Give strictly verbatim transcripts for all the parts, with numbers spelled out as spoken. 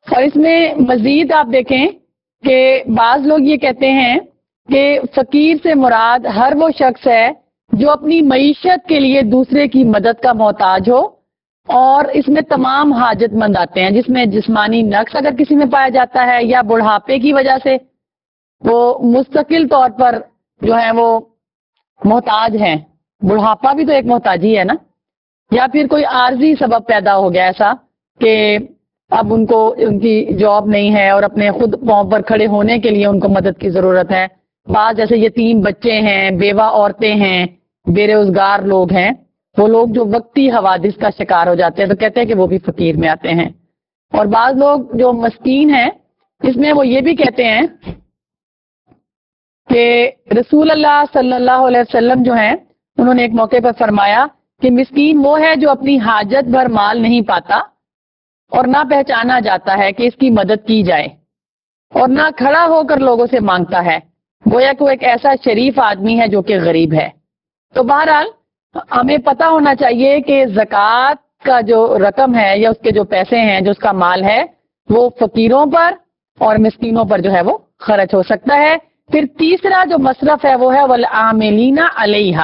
اور اس میں مزید آپ دیکھیں کہ بعض لوگ یہ کہتے ہیں کہ فقیر سے مراد ہر وہ شخص ہے جو اپنی معیشت کے لیے دوسرے کی مدد کا محتاج ہو، اور اس میں تمام حاجت مند آتے ہیں، جس میں جسمانی نقص اگر کسی میں پایا جاتا ہے یا بڑھاپے کی وجہ سے وہ مستقل طور پر جو ہے وہ محتاج ہیں، بڑھاپا بھی تو ایک محتاجی ہے نا، یا پھر کوئی عارضی سبب پیدا ہو گیا ایسا کہ اب ان کو ان کی جاب نہیں ہے اور اپنے خود پاؤں پر کھڑے ہونے کے لیے ان کو مدد کی ضرورت ہے۔ بعض جیسے یتیم بچے ہیں، بیوہ عورتیں ہیں، بے روزگار لوگ ہیں، وہ لوگ جو وقتی حوادث کا شکار ہو جاتے ہیں تو کہتے ہیں کہ وہ بھی فقیر میں آتے ہیں۔ اور بعض لوگ جو مسکین ہیں اس میں وہ یہ بھی کہتے ہیں کہ رسول اللہ صلی اللہ علیہ وسلم جو ہیں انہوں نے ایک موقع پر فرمایا کہ مسکین وہ ہے جو اپنی حاجت بھر مال نہیں پاتا اور نہ پہچانا جاتا ہے کہ اس کی مدد کی جائے، اور نہ کھڑا ہو کر لوگوں سے مانگتا ہے، گویا کہ وہ ایک ایسا شریف آدمی ہے جو کہ غریب ہے۔ تو بہرحال ہمیں پتہ ہونا چاہیے کہ زکوٰۃ کا جو رقم ہے یا اس کے جو پیسے ہیں، جو اس کا مال ہے، وہ فقیروں پر اور مسکینوں پر جو ہے وہ خرچ ہو سکتا ہے۔ پھر تیسرا جو مصرف ہے وہ ہے والعاملین علیہا،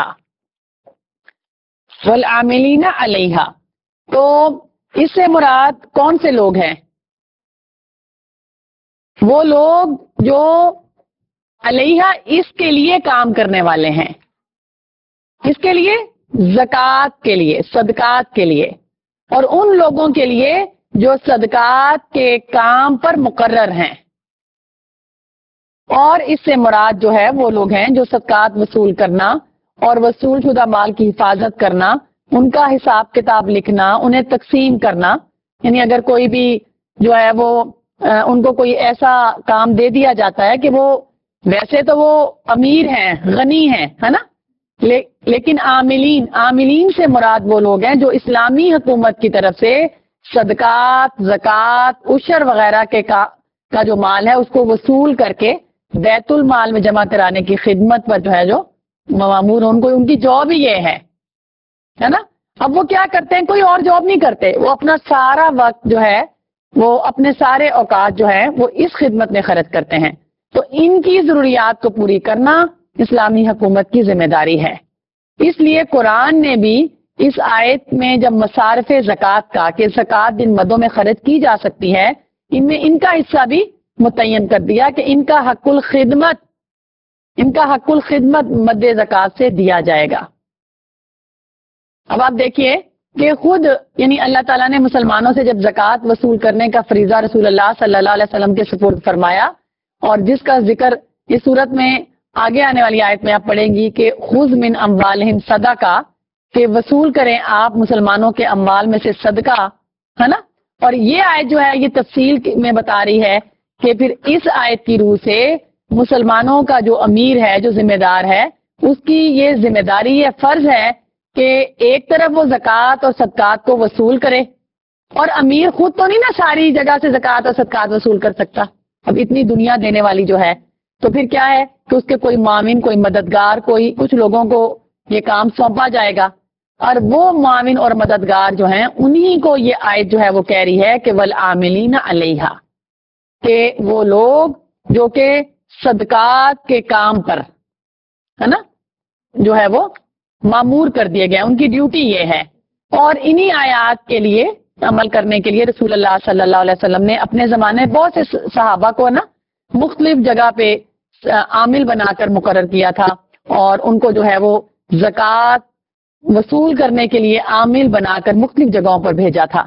والعاملین علیہا۔ تو اس سے مراد کون سے لوگ ہیں؟ وہ لوگ جو علیہا اس کے لیے کام کرنے والے ہیں، اس کے لیے زکوٰۃ کے لیے، صدقات کے لیے، اور ان لوگوں کے لیے جو صدقات کے کام پر مقرر ہیں۔ اور اس سے مراد جو ہے وہ لوگ ہیں جو صدقات وصول کرنا اور وصول شدہ مال کی حفاظت کرنا، ان کا حساب کتاب لکھنا، انہیں تقسیم کرنا۔ یعنی اگر کوئی بھی جو ہے وہ ان کو کوئی ایسا کام دے دیا جاتا ہے کہ وہ ویسے تو وہ امیر ہیں، غنی ہیں، ہے نا، لیکن عاملین عاملین سے مراد وہ لوگ ہیں جو اسلامی حکومت کی طرف سے صدقات، زکوٰۃ، عشر وغیرہ کے کا, کا جو مال ہے اس کو وصول کر کے بیت المال میں جمع کرانے کی خدمت پر جو ہے جو مامور، ان کو ان کی جاب ہی یہ ہے ہے نا۔ اب وہ کیا کرتے ہیں؟ کوئی اور جاب نہیں کرتے، وہ اپنا سارا وقت جو ہے وہ اپنے سارے اوقات جو ہے وہ اس خدمت میں خرچ کرتے ہیں۔ تو ان کی ضروریات کو پوری کرنا اسلامی حکومت کی ذمہ داری ہے۔ اس لیے قرآن نے بھی اس آیت میں جب مصارف زکوٰۃ کا کہ زکوٰۃ جن مدوں میں خرچ کی جا سکتی ہے، ان میں ان کا حصہ بھی متعین کر دیا کہ ان کا حق الخدمت ان کا حق الخدمت مد زکوٰۃ سے دیا جائے گا۔ اب آپ دیکھیے کہ خود یعنی اللہ تعالیٰ نے مسلمانوں سے جب زکوٰۃ وصول کرنے کا فریضہ رسول اللہ صلی اللہ علیہ وسلم کے سپرد فرمایا، اور جس کا ذکر اس صورت میں آگے آنے والی آیت میں آپ پڑھیں گی کہ خذ من اموالہم صدقہ، کہ وصول کریں آپ مسلمانوں کے اموال میں سے صدقہ، ہے نا۔ اور یہ آیت جو ہے یہ تفصیل میں بتا رہی ہے کہ پھر اس آیت کی روح سے مسلمانوں کا جو امیر ہے، جو ذمہ دار ہے، اس کی یہ ذمہ داری، یہ فرض ہے کہ ایک طرف وہ زکوٰۃ اور صدقات کو وصول کرے، اور امیر خود تو نہیں نا ساری جگہ سے زکوٰۃ اور صدقات وصول کر سکتا، اب اتنی دنیا دینے والی جو ہے، تو پھر کیا ہے کہ اس کے کوئی معاون، کوئی مددگار، کوئی کچھ لوگوں کو یہ کام سونپا جائے گا، اور وہ معاون اور مددگار جو ہیں انہی کو یہ آیت جو ہے وہ کہہ رہی ہے کہ والعاملین علیہا، کہ وہ لوگ جو کہ صدقات کے کام پر ہے نا جو ہے وہ مامور کر دیے گئے، ان کی ڈیوٹی یہ ہے۔ اور انہی آیات کے لیے عمل کرنے کے لیے رسول اللہ صلی اللہ علیہ وسلم نے اپنے زمانے بہت سے صحابہ کو نا مختلف جگہ پہ عامل بنا کر مقرر کیا تھا، اور ان کو جو ہے وہ زکوٰۃ وصول کرنے کے لیے عامل بنا کر مختلف جگہوں پر بھیجا تھا۔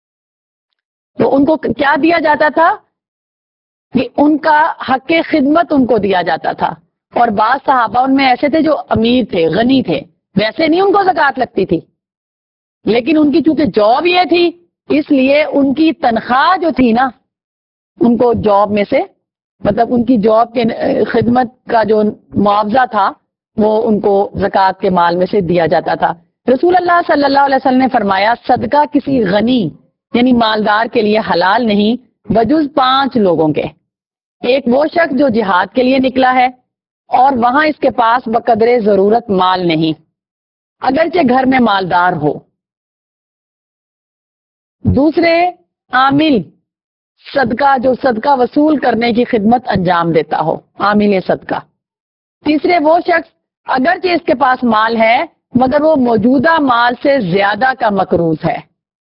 تو ان کو کیا دیا جاتا تھا کہ ان کا حق خدمت ان کو دیا جاتا تھا، اور بعض صحابہ ان میں ایسے تھے جو امیر تھے، غنی تھے، ویسے نہیں ان کو زکوٰۃ لگتی تھی، لیکن ان کی چونکہ جاب یہ تھی اس لیے ان کی تنخواہ جو تھی نا ان کو جاب میں سے مطلب ان کی جاب کے خدمت کا جو معاوضہ تھا وہ ان کو زکوٰۃ کے مال میں سے دیا جاتا تھا۔ رسول اللہ صلی اللہ علیہ وسلم نے فرمایا صدقہ کسی غنی یعنی مالدار کے لیے حلال نہیں بجز پانچ لوگوں کے۔ ایک وہ شخص جو جہاد کے لیے نکلا ہے اور وہاں اس کے پاس بقدر ضرورت مال نہیں، اگرچہ گھر میں مالدار ہو۔ دوسرے عامل صدقہ جو صدقہ وصول کرنے کی خدمت انجام دیتا ہو، عامل صدقہ۔ تیسرے وہ شخص اگرچہ اس کے پاس مال ہے مگر وہ موجودہ مال سے زیادہ کا مقروض ہے،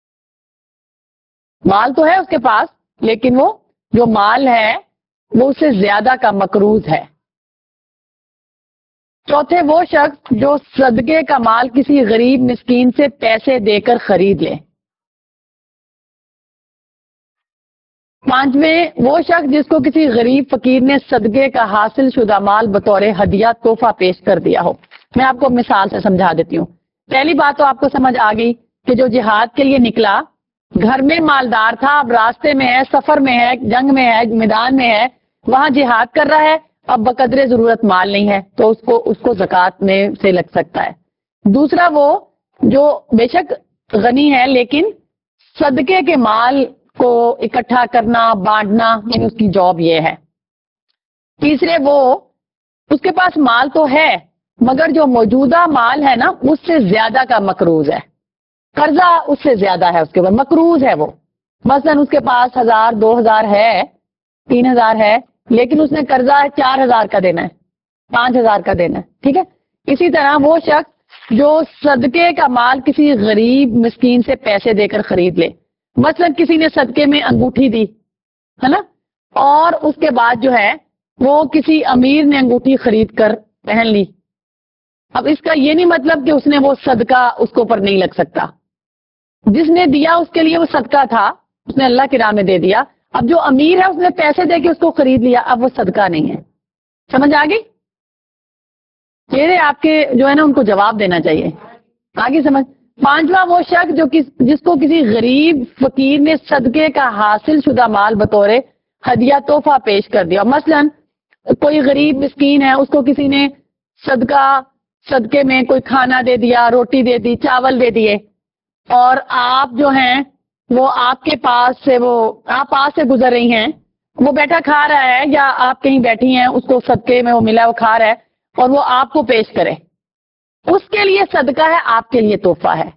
مال تو ہے اس کے پاس لیکن وہ جو مال ہے وہ اس سے زیادہ کا مقروض ہے۔ چوتھے وہ شخص جو صدقے کا مال کسی غریب مسکین سے پیسے دے کر خرید لے۔ پانچویں وہ شخص جس کو کسی غریب فقیر نے صدقے کا حاصل شدہ مال بطور ہدیہ تحفہ پیش کر دیا ہو۔ میں آپ کو مثال سے سمجھا دیتی ہوں۔ پہلی بات تو آپ کو سمجھ آ گئی کہ جو جہاد کے لیے نکلا، گھر میں مالدار تھا، اب راستے میں ہے، سفر میں ہے، جنگ میں ہے، میدان میں ہے، وہاں جہاد کر رہا ہے، اب بقدر ضرورت مال نہیں ہے تو اس کو اس کو زکوٰۃ میں سے لگ سکتا ہے۔ دوسرا وہ جو بے شک غنی ہے لیکن صدقے کے مال کو اکٹھا کرنا، بانٹنا، یعنی اس کی جاب یہ ہے۔ تیسرے وہ اس کے پاس مال تو ہے مگر جو موجودہ مال ہے نا اس سے زیادہ کا مقروض ہے، قرضہ اس سے زیادہ ہے، اس کے اوپر مقروض ہے وہ۔ مثلا اس کے پاس ہزار دو ہزار ہے، تین ہزار ہے لیکن اس نے قرضہ چار ہزار کا دینا ہے، پانچ ہزار کا دینا ہے، ٹھیک ہے۔ اسی طرح وہ شخص جو صدقے کا مال کسی غریب مسکین سے پیسے دے کر خرید لے، مثلا کسی نے صدقے میں انگوٹھی دی ہے نا، اور اس کے بعد جو ہے وہ کسی امیر نے انگوٹھی خرید کر پہن لی، اب اس کا یہ نہیں مطلب کہ اس نے وہ صدقہ اس کے اوپر نہیں لگ سکتا، جس نے دیا اس کے لیے وہ صدقہ تھا، اس نے اللہ کی راہ میں دے دیا۔ اب جو امیر ہے اس نے پیسے دے کے اس کو خرید لیا، اب وہ صدقہ نہیں ہے۔ سمجھ آ گئی؟ یہ آپ کے جو ہے نا ان کو جواب دینا چاہیے، آگے سمجھ۔ پانچواں وہ شخص جو کس جس کو کسی غریب فقیر نے صدقے کا حاصل شدہ مال بطور ہدیہ تحفہ پیش کر دیا، مثلا کوئی غریب مسکین ہے، اس کو کسی نے صدقہ صدقے میں کوئی کھانا دے دیا، روٹی دے دی، چاول دے دیے، اور آپ جو ہیں وہ آپ کے پاس سے وہ آپ پاس سے گزر رہی ہیں، وہ بیٹھا کھا رہا ہے یا آپ کہیں بیٹھی ہیں، اس کو صدقے میں وہ ملا وہ کھا رہا ہے اور وہ آپ کو پیش کرے، اس کے لیے صدقہ ہے، آپ کے لیے تحفہ ہے،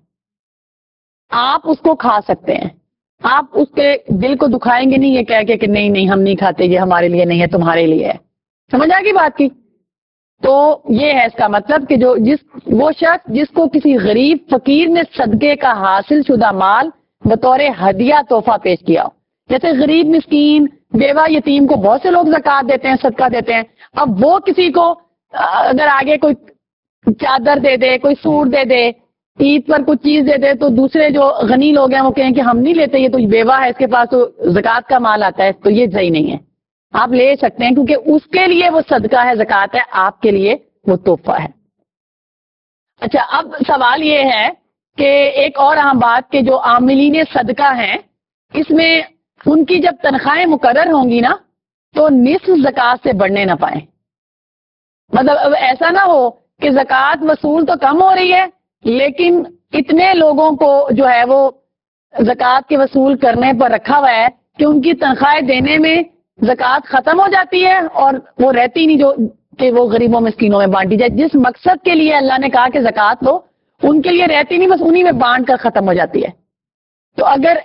آپ اس کو کھا سکتے ہیں، آپ اس کے دل کو دکھائیں گے نہیں یہ کہہ کے کہ نہیں نہیں ہم نہیں کھاتے، یہ ہمارے لیے نہیں ہے تمہارے لیے ہے۔ سمجھ آ گئی بات کی؟ تو یہ ہے اس کا مطلب کہ جو جس وہ شخص جس کو کسی غریب فقیر نے صدقے کا حاصل شدہ مال بطور ہدیہ تحفہ پیش کیا ہو، جیسے غریب مسکین بیوہ یتیم کو بہت سے لوگ زکوٰۃ دیتے ہیں، صدقہ دیتے ہیں، اب وہ کسی کو اگر آگے کوئی چادر دے دے، کوئی سوٹ دے دے، عید پر کچھ چیز دے دے تو دوسرے جو غنی لوگ ہیں وہ کہیں کہ ہم نہیں لیتے، یہ تو بیوہ ہے، اس کے پاس تو زکوٰۃ کا مال آتا ہے، تو یہ صحیح نہیں ہے، آپ لے سکتے ہیں کیونکہ اس کے لیے وہ صدقہ ہے، زکوٰۃ ہے، آپ کے لیے وہ تحفہ ہے۔ اچھا، اب سوال یہ ہے کہ ایک اور اہم بات کہ جو عاملین صدقہ ہیں اس میں ان کی جب تنخواہیں مقرر ہوں گی نا تو نصف زکوٰۃ سے بڑھنے نہ پائیں، مطلب اب ایسا نہ ہو کہ زکوٰۃ وصول تو کم ہو رہی ہے لیکن اتنے لوگوں کو جو ہے وہ زکوٰۃ کے وصول کرنے پر رکھا ہوا ہے کہ ان کی تنخواہیں دینے میں زکوٰۃ ختم ہو جاتی ہے اور وہ رہتی نہیں جو کہ وہ غریبوں مسکینوں میں بانٹی جائے، جس مقصد کے لیے اللہ نے کہا کہ زکوٰۃ لو ان کے لیے رہتی نہیں، بس انہی میں بانٹ کر ختم ہو جاتی ہے۔ تو اگر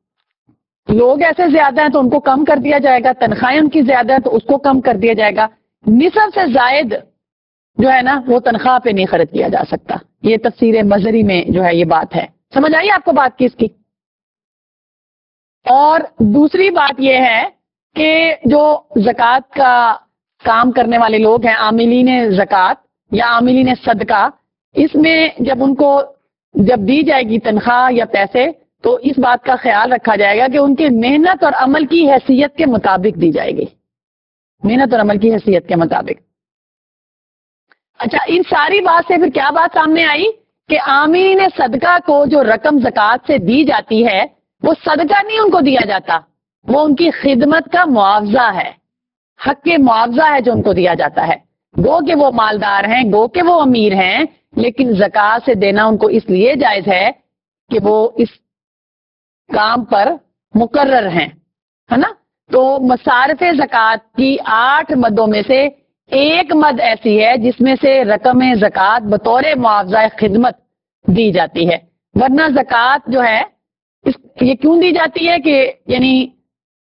لوگ ایسے زیادہ ہیں تو ان کو کم کر دیا جائے گا، تنخواہیں ان کی زیادہ ہیں تو اس کو کم کر دیا جائے گا، نصف سے زائد جو ہے نا وہ تنخواہ پہ نہیں خرچ کیا جا سکتا۔ یہ تفسیر مظہری میں جو ہے یہ بات ہے، سمجھ آئی آپ کو بات کی اس کی؟ اور دوسری بات یہ ہے کہ جو زکوٰۃ کا کام کرنے والے لوگ ہیں، عاملین زکوٰۃ یا عاملین صدقہ، اس میں جب ان کو جب دی جائے گی تنخواہ یا پیسے تو اس بات کا خیال رکھا جائے گا کہ ان کی محنت اور عمل کی حیثیت کے مطابق دی جائے گی، محنت اور عمل کی حیثیت کے مطابق۔ اچھا، ان ساری بات سے پھر کیا بات سامنے آئی کہ عاملین صدقہ کو جو رقم زکوٰۃ سے دی جاتی ہے وہ صدقہ نہیں ان کو دیا جاتا، وہ ان کی خدمت کا معاوضہ ہے، حق کے معاوضہ ہے جو ان کو دیا جاتا ہے۔ گو کہ وہ مالدار ہیں، گو کہ وہ امیر ہیں، لیکن زکوٰۃ سے دینا ان کو اس لیے جائز ہے کہ وہ اس کام پر مقرر ہیں، ہے نا۔ تو مصارف زکوٰۃ کی آٹھ مدوں میں سے ایک مد ایسی ہے جس میں سے رقم زکوٰۃ بطور معاوضہ خدمت دی جاتی ہے، ورنہ زکوٰۃ جو ہے اس یہ کیوں دی جاتی ہے کہ یعنی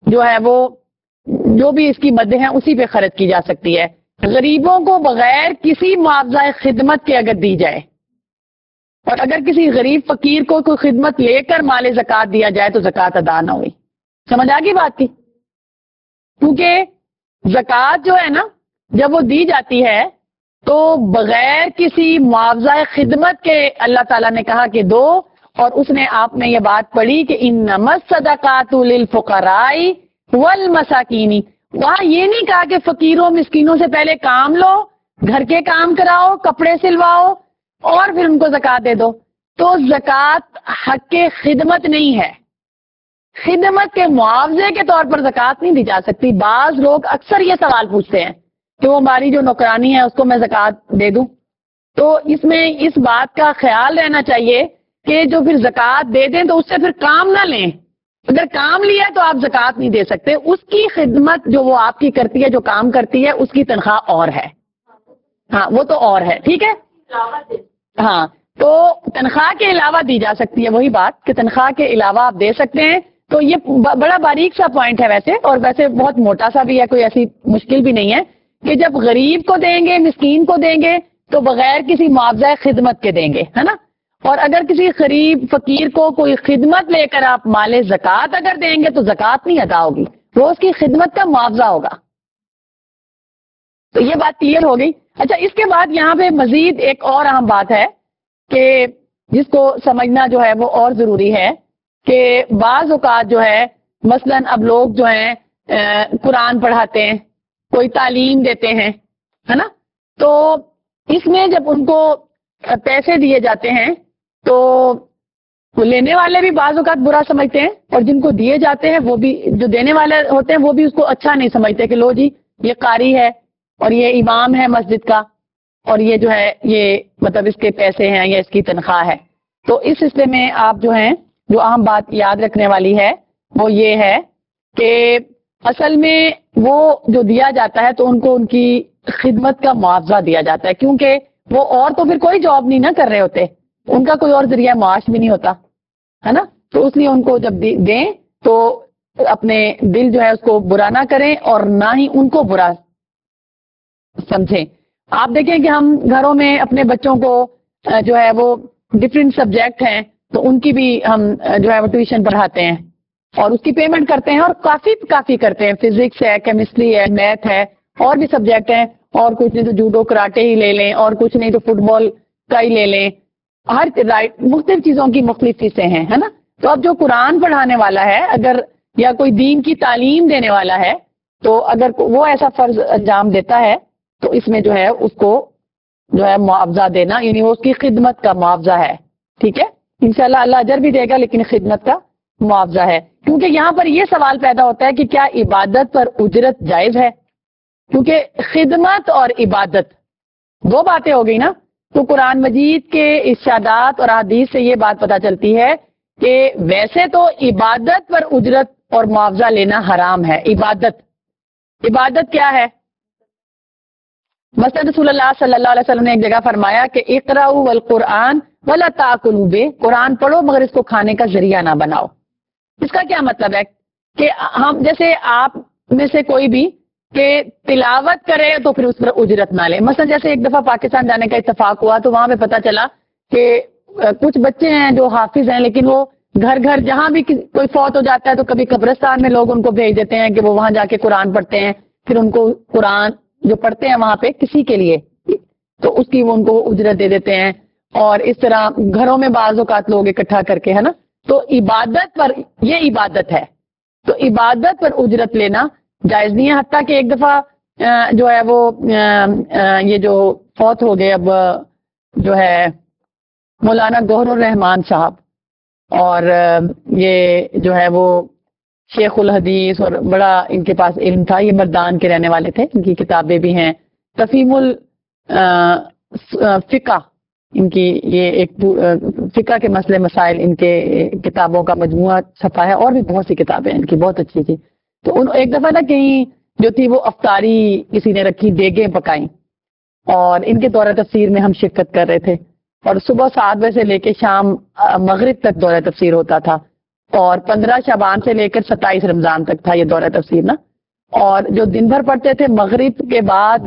جو ہے وہ جو بھی اس کی مد ہے اسی پہ خرچ کی جا سکتی ہے. غریبوں کو بغیر کسی معاوضہ خدمت کے اگر دی جائے، اور اگر کسی غریب فقیر کو کوئی خدمت لے کر مال زکوٰۃ دیا جائے تو زکوٰۃ ادا نہ ہوئی. سمجھ آ گئی بات کی؟ کیونکہ زکوٰۃ جو ہے نا جب وہ دی جاتی ہے تو بغیر کسی معاوضہ خدمت کے اللہ تعالیٰ نے کہا کہ دو، اور اس نے آپ نے یہ بات پڑھی کہ انما الصدقات للفقراء والمساکین. وہاں یہ نہیں کہا کہ فقیروں مسکینوں سے پہلے کام لو، گھر کے کام کراؤ، کپڑے سلواؤ اور پھر ان کو زکوٰۃ دے دو. تو زکوٰۃ حق کے خدمت نہیں ہے، خدمت کے معاوضے کے طور پر زکوٰۃ نہیں دی جا سکتی. بعض لوگ اکثر یہ سوال پوچھتے ہیں کہ وہ ہماری جو نوکرانی ہے اس کو میں زکوٰۃ دے دوں. تو اس میں اس بات کا خیال رہنا چاہیے کہ جو پھر زکوٰۃ دے دیں تو اس سے پھر کام نہ لیں. اگر کام لیا تو آپ زکوٰۃ نہیں دے سکتے. اس کی خدمت جو وہ آپ کی کرتی ہے، جو کام کرتی ہے، اس کی تنخواہ اور ہے. ہاں وہ تو اور ہے، ٹھیک ہے. ہاں تو تنخواہ کے علاوہ دی جا سکتی ہے، وہی بات کہ تنخواہ کے علاوہ آپ دے سکتے ہیں. تو یہ بڑا باریک سا پوائنٹ ہے ویسے، اور ویسے بہت موٹا سا بھی ہے، کوئی ایسی مشکل بھی نہیں ہے کہ جب غریب کو دیں گے، مسکین کو دیں گے تو بغیر کسی معاوضہ خدمت کے دیں گے، ہے نا. اور اگر کسی غریب فقیر کو کوئی خدمت لے کر آپ مال زکوٰۃ اگر دیں گے تو زکوٰۃ نہیں ادا ہوگی، وہ اس کی خدمت کا معاوضہ ہوگا. تو یہ بات کلیئر ہو گئی. اچھا، اس کے بعد یہاں پہ مزید ایک اور اہم بات ہے کہ جس کو سمجھنا جو ہے وہ اور ضروری ہے کہ بعض اوقات جو ہے مثلا اب لوگ جو ہیں قرآن پڑھاتے ہیں، کوئی تعلیم دیتے ہیں، ہے نا. تو اس میں جب ان کو پیسے دیے جاتے ہیں تو لینے والے بھی بعض اوقات برا سمجھتے ہیں، اور جن کو دیے جاتے ہیں وہ بھی، جو دینے والے ہوتے ہیں وہ بھی اس کو اچھا نہیں سمجھتے کہ لو جی یہ قاری ہے اور یہ امام ہے مسجد کا اور یہ جو ہے یہ مطلب اس کے پیسے ہیں یا اس کی تنخواہ ہے. تو اس سلسلے میں آپ جو ہیں جو اہم بات یاد رکھنے والی ہے وہ یہ ہے کہ اصل میں وہ جو دیا جاتا ہے تو ان کو ان کی خدمت کا معاوضہ دیا جاتا ہے، کیونکہ وہ اور تو پھر کوئی جاب نہیں نہ کر رہے ہوتے، ان کا کوئی اور ذریعہ معاش بھی نہیں ہوتا، ہے نا. تو اس لیے ان کو جب دیں تو اپنے دل جو ہے اس کو برا نہ کریں اور نہ ہی ان کو برا سمجھیں. آپ دیکھیں کہ ہم گھروں میں اپنے بچوں کو جو ہے وہ ڈفرینٹ سبجیکٹ ہیں تو ان کی بھی ہم جو ہے وہ ٹیوشن پڑھاتے ہیں اور اس کی پیمنٹ کرتے ہیں، اور کافی کافی کرتے ہیں. فزکس ہے، کیمسٹری ہے، میتھ ہے، اور بھی سبجیکٹ ہیں، اور کچھ نہیں تو جوڈو کراٹے ہی لے لیں، اور کچھ نہیں تو فٹ بال کا ہی لے لیں. ہر رائٹ مختلف چیزوں کی مختلف فیسیں ہیں، ہے نا. تو اب جو قرآن پڑھانے والا ہے اگر یا کوئی دین کی تعلیم دینے والا ہے تو اگر وہ ایسا فرض انجام دیتا ہے تو اس میں جو ہے اس کو جو ہے معاوضہ دینا، یعنی وہ اس کی خدمت کا معاوضہ ہے. ٹھیک ہے، انشاءاللہ اللہ اجر بھی دے گا لیکن خدمت کا معاوضہ ہے. کیونکہ یہاں پر یہ سوال پیدا ہوتا ہے کہ کیا عبادت پر اجرت جائز ہے، کیونکہ خدمت اور عبادت دو باتیں ہو گئی نا. تو قرآن مجید کے ارشادات اور احادیث سے یہ بات پتہ چلتی ہے کہ ویسے تو عبادت پر اجرت اور معاوضہ لینا حرام ہے. عبادت عبادت کیا ہے؟ مثلا رسول اللہ صلی اللہ علیہ وسلم نے ایک جگہ فرمایا کہ اقرأوا والقرآن ولا تاکلوا بہ، قرآن پڑھو مگر اس کو کھانے کا ذریعہ نہ بناؤ. اس کا کیا مطلب ہے کہ ہم جیسے آپ میں سے کوئی بھی کہ تلاوت کرے تو پھر اس پر اجرت نہ لے. مثلا جیسے ایک دفعہ پاکستان جانے کا اتفاق ہوا تو وہاں پہ پتہ چلا کہ کچھ بچے ہیں جو حافظ ہیں لیکن وہ گھر گھر جہاں بھی کوئی فوت ہو جاتا ہے تو کبھی قبرستان میں لوگ ان کو بھیج دیتے ہیں کہ وہ وہاں جا کے قرآن پڑھتے ہیں، پھر ان کو قرآن جو پڑھتے ہیں وہاں پہ کسی کے لیے تو اس کی وہ ان کو اجرت دے دیتے ہیں. اور اس طرح گھروں میں بعض اوقات لوگ اکٹھا کر کے، ہے نا. تو عبادت پر یہ عبادت ہے تو عبادت پر اجرت لینا جائز نہیں ہے. حتیٰ کہ ایک دفعہ جو ہے وہ یہ جو فوت ہو گئے اب جو ہے مولانا گوہر الرحمان صاحب، اور یہ جو ہے وہ شیخ الحدیث اور بڑا ان کے پاس علم تھا، یہ مردان کے رہنے والے تھے. ان کی کتابیں بھی ہیں، تفہیم الفقہ ان کی یہ ایک فقہ کے مسئلے مسائل ان کے کتابوں کا مجموعہ چھپا ہے، اور بھی بہت سی کتابیں ان کی بہت اچھی تھی. تو ان ایک دفعہ نا کہیں جو تھی وہ افطاری کسی نے رکھی، دیگیں پکائیں، اور ان کے دورہ تفسیر میں ہم شرکت کر رہے تھے، اور صبح سات بجے سے لے کے شام مغرب تک دورہ تفسیر ہوتا تھا. اور پندرہ شعبان سے لے کر ستائیس رمضان تک تھا یہ دورہ تفسیر نا. اور جو دن بھر پڑھتے تھے مغرب کے بعد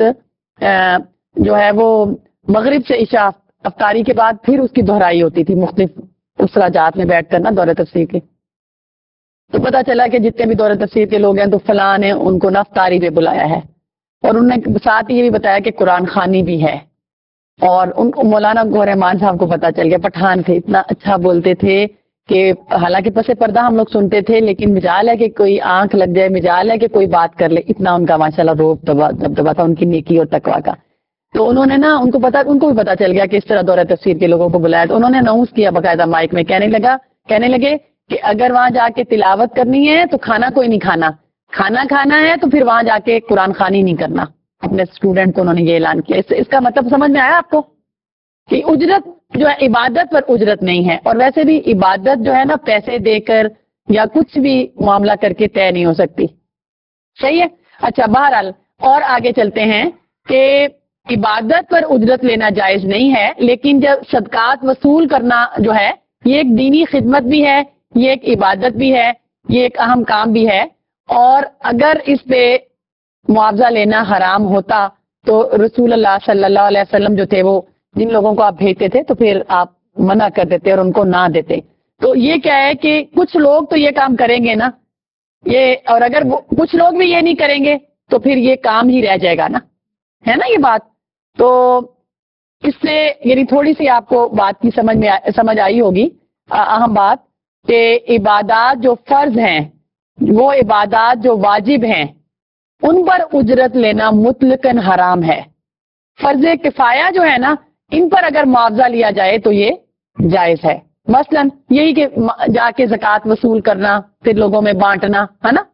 جو ہے وہ مغرب سے عشاء افطاری کے بعد پھر اس کی دہرائی ہوتی تھی مختلف اسراجات میں بیٹھ کر نا دورہ تفسیر کے. تو پتا چلا کہ جتنے بھی دورہ تفسیر کے لوگ ہیں تو فلاں نے ان کو نا افطاری پہ بلایا ہے. اور انہوں نے ساتھ یہ بھی بتایا کہ قرآن خوانی بھی ہے. اور ان کو مولانا گوہر رحمان صاحب کو پتا چل گیا, پٹھان تھے, اتنا اچھا بولتے تھے کہ حالانکہ پس پردہ ہم لوگ سنتے تھے لیکن مجال ہے کہ کوئی آنکھ لگ جائے, مجال ہے کہ کوئی بات کر لے, اتنا ان کا ماشاءاللہ روب دبدبا تھا ان کی نیکی اور تقویٰ کا. تو انہوں نے نا ان کو پتا ان کو بھی پتا چل گیا کہ اس طرح دورہ تفسیر کے لوگوں کو بلایا. تو انہوں نے اناؤنس کیا باقاعدہ مائک میں, کہنے لگا کہنے لگے کہ اگر وہاں جا کے تلاوت کرنی ہے تو کھانا کوئی نہیں کھانا, کھانا کھانا ہے تو پھر وہاں جا کے قرآن خوانی نہیں کرنا. اپنے اسٹوڈنٹ کو انہوں نے یہ اعلان کیا. اس, اس کا مطلب سمجھ میں آیا آپ کو کہ اجرت جو ہے عبادت پر اجرت نہیں ہے, اور ویسے بھی عبادت جو ہے نا پیسے دے کر یا کچھ بھی معاملہ کر کے طے نہیں ہو سکتی. صحیح ہے. اچھا بہرحال اور آگے چلتے ہیں کہ عبادت پر اجرت لینا جائز نہیں ہے, لیکن جب صدقات وصول کرنا جو ہے یہ ایک دینی خدمت بھی ہے, یہ ایک عبادت بھی ہے, یہ ایک اہم کام بھی ہے. اور اگر اس پہ معاوضہ لینا حرام ہوتا تو رسول اللہ صلی اللہ علیہ وسلم جو تھے وہ جن لوگوں کو آپ بھیجتے تھے تو پھر آپ منع کر دیتے اور ان کو نہ دیتے. تو یہ کیا ہے کہ کچھ لوگ تو یہ کام کریں گے نا یہ, اور اگر کچھ لوگ بھی یہ نہیں کریں گے تو پھر یہ کام ہی رہ جائے گا نا, ہے نا یہ بات. تو اس سے یعنی تھوڑی سی آپ کو بات کی سمجھ میں سمجھ آئی ہوگی اہم بات کہ عبادات جو فرض ہیں, وہ عبادات جو واجب ہیں, ان پر اجرت لینا مطلقاً حرام ہے. فرض کفایہ جو ہے نا ان پر اگر معاوضہ لیا جائے تو یہ جائز ہے. مثلا یہی کہ جا کے زکوٰۃ وصول کرنا پھر لوگوں میں بانٹنا ہے نا,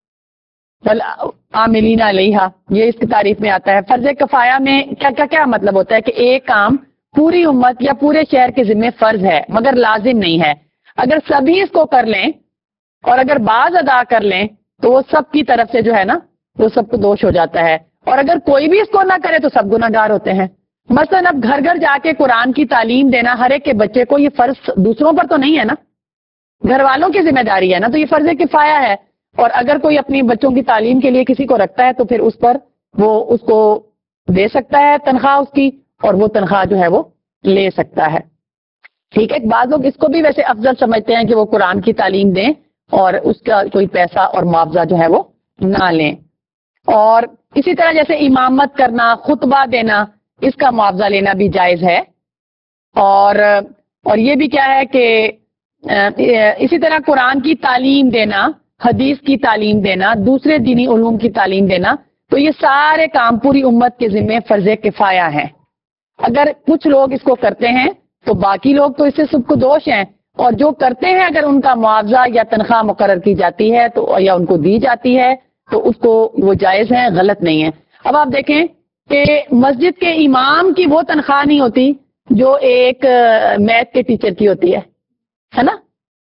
عاملین علیہا یہ اس کی تعریف میں آتا ہے. فرض کفایہ میں کیا کیا کیا مطلب ہوتا ہے کہ ایک کام پوری امت یا پورے شہر کے ذمہ فرض ہے مگر لازم نہیں ہے. اگر سبھی اس کو کر لیں اور اگر بعض ادا کر لیں تو وہ سب کی طرف سے جو ہے نا وہ سب کو دوش ہو جاتا ہے, اور اگر کوئی بھی اس کو نہ کرے تو سب گناہ گار ہوتے ہیں. مثلا اب گھر گھر جا کے قرآن کی تعلیم دینا ہر ایک کے بچے کو, یہ فرض دوسروں پر تو نہیں ہے نا, گھر والوں کی ذمہ داری ہے نا, تو یہ فرض کفایہ ہے. اور اگر کوئی اپنی بچوں کی تعلیم کے لیے کسی کو رکھتا ہے تو پھر اس پر وہ اس کو دے سکتا ہے تنخواہ اس کی, اور وہ تنخواہ جو ہے وہ لے سکتا ہے. ٹھیک ہے. بعض لوگ اس کو بھی ویسے افضل سمجھتے ہیں کہ وہ قرآن کی تعلیم دیں اور اس کا کوئی پیسہ اور معاوضہ جو ہے وہ نہ لیں. اور اسی طرح جیسے امامت کرنا, خطبہ دینا, اس کا معاوضہ لینا بھی جائز ہے. اور اور یہ بھی کیا ہے کہ اسی طرح قرآن کی تعلیم دینا, حدیث کی تعلیم دینا, دوسرے دینی علوم کی تعلیم دینا, تو یہ سارے کام پوری امت کے ذمہ فرض کفایہ ہیں. اگر کچھ لوگ اس کو کرتے ہیں تو باقی لوگ تو اس سے سب کو دوش ہیں, اور جو کرتے ہیں اگر ان کا معاوضہ یا تنخواہ مقرر کی جاتی ہے تو یا ان کو دی جاتی ہے تو اس کو وہ جائز ہے, غلط نہیں ہے. اب آپ دیکھیں کہ مسجد کے امام کی وہ تنخواہ نہیں ہوتی جو ایک میتھ کے ٹیچر کی ہوتی ہے, ہے نا.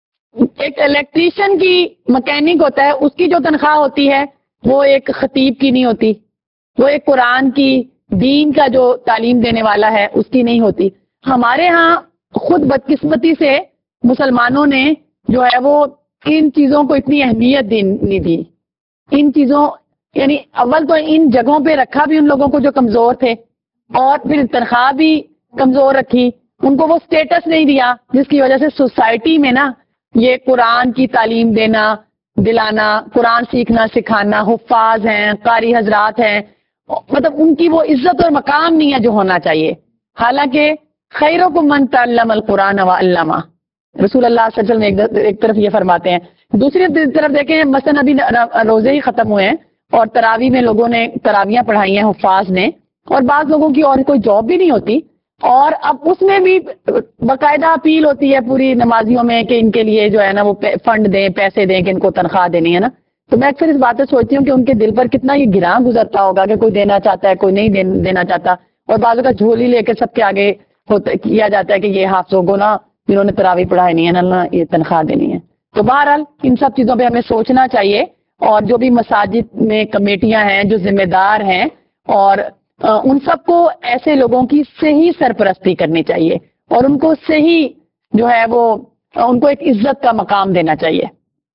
ایک الیکٹریشین کی مکینک ہوتا ہے, اس کی جو تنخواہ ہوتی ہے وہ ایک خطیب کی نہیں ہوتی, وہ ایک قرآن کی دین کا جو تعلیم دینے والا ہے اس کی نہیں ہوتی. ہمارے ہاں خود بدقسمتی سے مسلمانوں نے جو ہے وہ ان چیزوں کو اتنی اہمیت نہیں دی. ان چیزوں یعنی اول تو ان جگہوں پہ رکھا بھی ان لوگوں کو جو کمزور تھے, اور پھر تنخواہ بھی کمزور رکھی, ان کو وہ سٹیٹس نہیں دیا جس کی وجہ سے سوسائٹی میں نا یہ قرآن کی تعلیم دینا دلانا, قرآن سیکھنا سکھانا, حفاظ ہیں, قاری حضرات ہیں, مطلب ان کی وہ عزت اور مقام نہیں ہے جو ہونا چاہیے. حالانکہ خیرکم من تعلم القرآن وعلمہ, رسول اللہ صلی اللہ علیہ وسلم ایک طرف یہ فرماتے ہیں. دوسری طرف دیکھیں مثلا ابھی روزے ہی ختم ہوئے ہیں اور تراویح میں لوگوں نے تراویاں پڑھائی ہیں حفاظ نے, اور بعض لوگوں کی اور کوئی جاب بھی نہیں ہوتی, اور اب اس میں بھی باقاعدہ اپیل ہوتی ہے پوری نمازیوں میں کہ ان کے لیے جو ہے نا وہ فنڈ دیں, پیسے دیں کہ ان کو تنخواہ دینی ہے نا. تو میں اکثر اس باتیں سوچتی ہوں کہ ان کے دل پر کتنا یہ گراں گزرتا ہوگا کہ کوئی دینا چاہتا ہے کوئی نہیں دینا چاہتا, اور بعضوں کا جھولی لے کے سب کے آگے ہوتا کیا جاتا ہے کہ یہ حافظوں کو نا جنہوں نے تراویح پڑھائی نہیں ہے نا یہ تنخواہ دینی ہے. تو بہرحال ان سب چیزوں پہ ہمیں سوچنا چاہیے, اور جو بھی مساجد میں کمیٹیاں ہیں جو ذمہ دار ہیں, اور ان سب کو ایسے لوگوں کی صحیح سرپرستی کرنی چاہیے, اور ان کو صحیح جو ہے وہ ان کو ایک عزت کا مقام دینا چاہیے.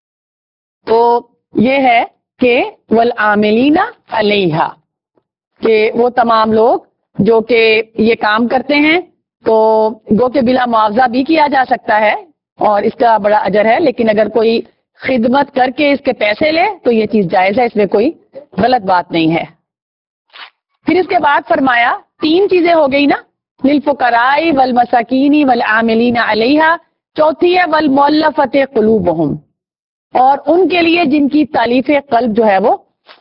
تو یہ ہے کہ والعاملین علیہا، کہ وہ تمام لوگ جو کہ یہ کام کرتے ہیں تو گو کہ بلا معاوضہ بھی کیا جا سکتا ہے اور اس کا بڑا اجر ہے، لیکن اگر کوئی خدمت کر کے اس کے پیسے لے تو یہ چیز جائز ہے، اس میں کوئی غلط بات نہیں ہے. پھر اس کے بعد فرمایا تین چیزیں ہو گئی نا، للفقراء والمساکین والعاملین علیہا، چوتھی ہے والمؤلفۃ قلوبہم، اور ان کے لیے جن کی تالیف قلب جو ہے وہ